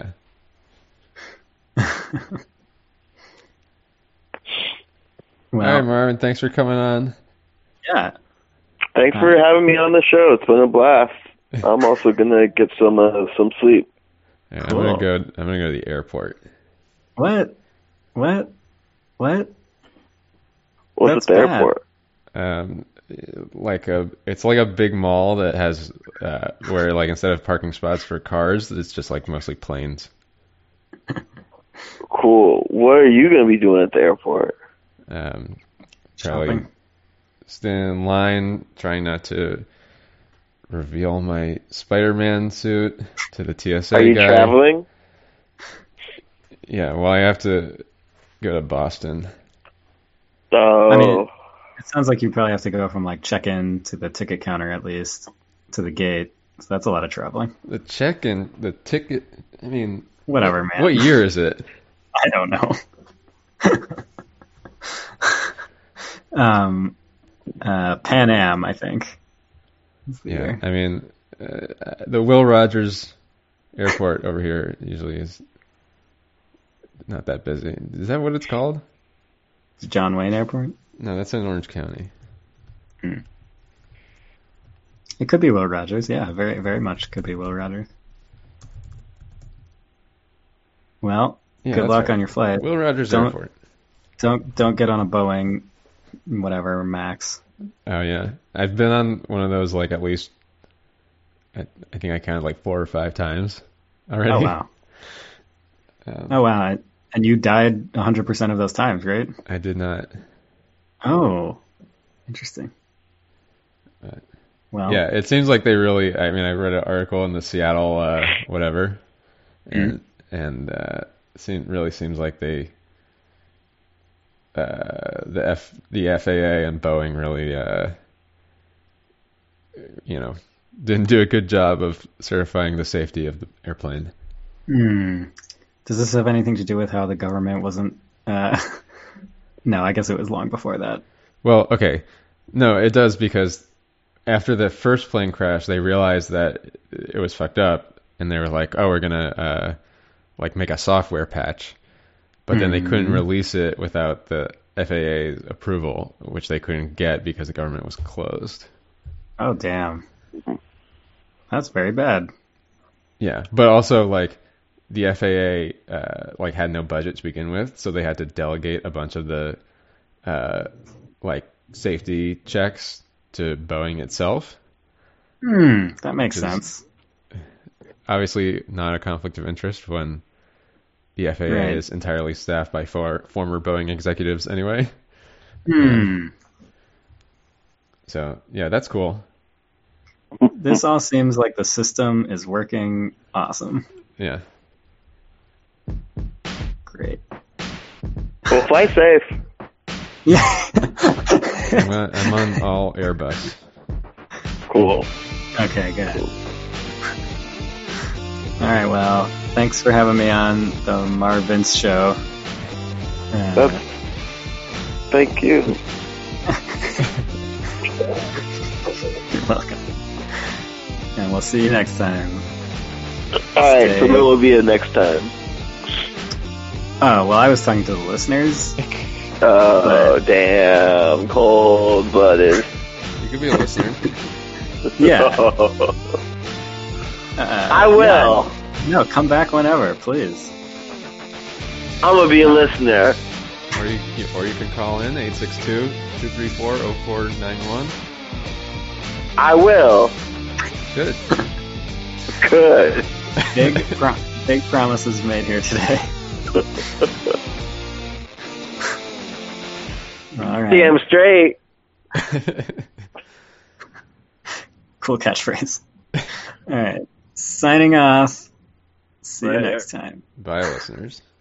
[SPEAKER 3] Well,
[SPEAKER 4] all right, Marvin, thanks for coming on.
[SPEAKER 3] Yeah.
[SPEAKER 12] Thanks for having me on the show. It's been a blast. I'm also gonna get some uh, some sleep.
[SPEAKER 4] Yeah,
[SPEAKER 3] Cool.
[SPEAKER 4] I'm gonna go. I'm gonna go to the airport.
[SPEAKER 3] What? What? What?
[SPEAKER 12] What's
[SPEAKER 3] That's
[SPEAKER 12] at the
[SPEAKER 3] bad.
[SPEAKER 12] airport?
[SPEAKER 4] Um, like a, it's like a big mall that has uh, where like instead of parking spots for cars, it's just like mostly planes.
[SPEAKER 12] Cool. What are you gonna be doing at the airport?
[SPEAKER 4] Um, probably
[SPEAKER 3] Shopping.
[SPEAKER 4] staying in line, trying not to reveal my Spider-Man suit to the T S A
[SPEAKER 12] Are you
[SPEAKER 4] guy.
[SPEAKER 12] traveling?
[SPEAKER 4] Yeah, well, I have to go to Boston.
[SPEAKER 12] Oh.
[SPEAKER 3] I mean, it sounds like you probably have to go from like check-in to the ticket counter at least to the gate. So that's a lot of traveling.
[SPEAKER 4] The check-in, the ticket. I mean,
[SPEAKER 3] Whatever,
[SPEAKER 4] what,
[SPEAKER 3] man.
[SPEAKER 4] What year is it?
[SPEAKER 3] I don't know. um, uh, Pan Am, I think. That's the
[SPEAKER 4] Yeah,
[SPEAKER 3] year.
[SPEAKER 4] I mean, uh, the Will Rogers Airport over here usually is not that busy. Is that what it's called?
[SPEAKER 3] It's John Wayne Airport.
[SPEAKER 4] No, that's in Orange County.
[SPEAKER 3] Hmm. It could be Will Rogers. Yeah, very, very much could be Will Rogers. Well,
[SPEAKER 4] Yeah,
[SPEAKER 3] good
[SPEAKER 4] that's
[SPEAKER 3] luck
[SPEAKER 4] right.
[SPEAKER 3] on your flight.
[SPEAKER 4] Will Rogers
[SPEAKER 3] Don't-
[SPEAKER 4] Airport.
[SPEAKER 3] Don't don't get on a Boeing, whatever Max.
[SPEAKER 4] Oh yeah, I've been on one of those like at least. I, I think I counted like four or five times already.
[SPEAKER 3] Oh wow.
[SPEAKER 4] Um,
[SPEAKER 3] Oh wow. And you died one hundred percent of those times, right?
[SPEAKER 4] I did not.
[SPEAKER 3] Oh, interesting.
[SPEAKER 4] But,
[SPEAKER 3] Well,
[SPEAKER 4] yeah, it seems like they really. I mean, I read an article in the Seattle uh, whatever, and and uh, it seem, really seems like they. Uh, the F the F A A and Boeing really, uh, you know, didn't do a good job of certifying the safety of the airplane.
[SPEAKER 3] Hmm. Does this have anything to do with how the government wasn't... Uh... no, I guess it was long before that.
[SPEAKER 4] Well, okay. No, it does, because after the first plane crash, they realized that it was fucked up, and they were like, oh, we're going to uh, like make a software patch. But mm-hmm. then they couldn't release it without the F A A's approval, which they couldn't get because the government was closed.
[SPEAKER 3] Oh, damn. That's very bad.
[SPEAKER 4] Yeah, but also, like, the F A A uh, like had no budget to begin with, so they had to delegate a bunch of the uh, like safety checks to Boeing itself.
[SPEAKER 3] Hmm, that makes sense.
[SPEAKER 4] Obviously, not a conflict of interest when the F A A right. is entirely staffed by four former Boeing executives anyway.
[SPEAKER 3] Hmm.
[SPEAKER 4] So, yeah, that's cool.
[SPEAKER 3] This all seems like the system is working awesome.
[SPEAKER 4] Yeah.
[SPEAKER 3] Great.
[SPEAKER 12] Well, fly safe.
[SPEAKER 3] Yeah.
[SPEAKER 4] I'm, on, I'm on all Airbus.
[SPEAKER 12] Cool.
[SPEAKER 3] Okay, good. Cool. All right, well, thanks for having me on the Marvin's show. Uh,
[SPEAKER 12] That's... Thank you.
[SPEAKER 3] You're welcome. And we'll see you next time.
[SPEAKER 12] Alright, so there will be a next time.
[SPEAKER 3] Oh, well, I was talking to the listeners.
[SPEAKER 12] Oh, but... damn. Cold-blooded.
[SPEAKER 4] You could be a listener.
[SPEAKER 3] Yeah. uh,
[SPEAKER 12] I will.
[SPEAKER 3] Yeah. No, come back whenever, please.
[SPEAKER 12] I'm going to be a listener.
[SPEAKER 4] Or you, or you can call in eight six two, two three four, zero four nine one.
[SPEAKER 12] I will.
[SPEAKER 4] Good.
[SPEAKER 12] Good.
[SPEAKER 3] Big, pro- big promises made here today. All right.
[SPEAKER 12] Damn straight.
[SPEAKER 3] Cool catchphrase. All right. Signing off. See you next time.
[SPEAKER 4] Bye, listeners.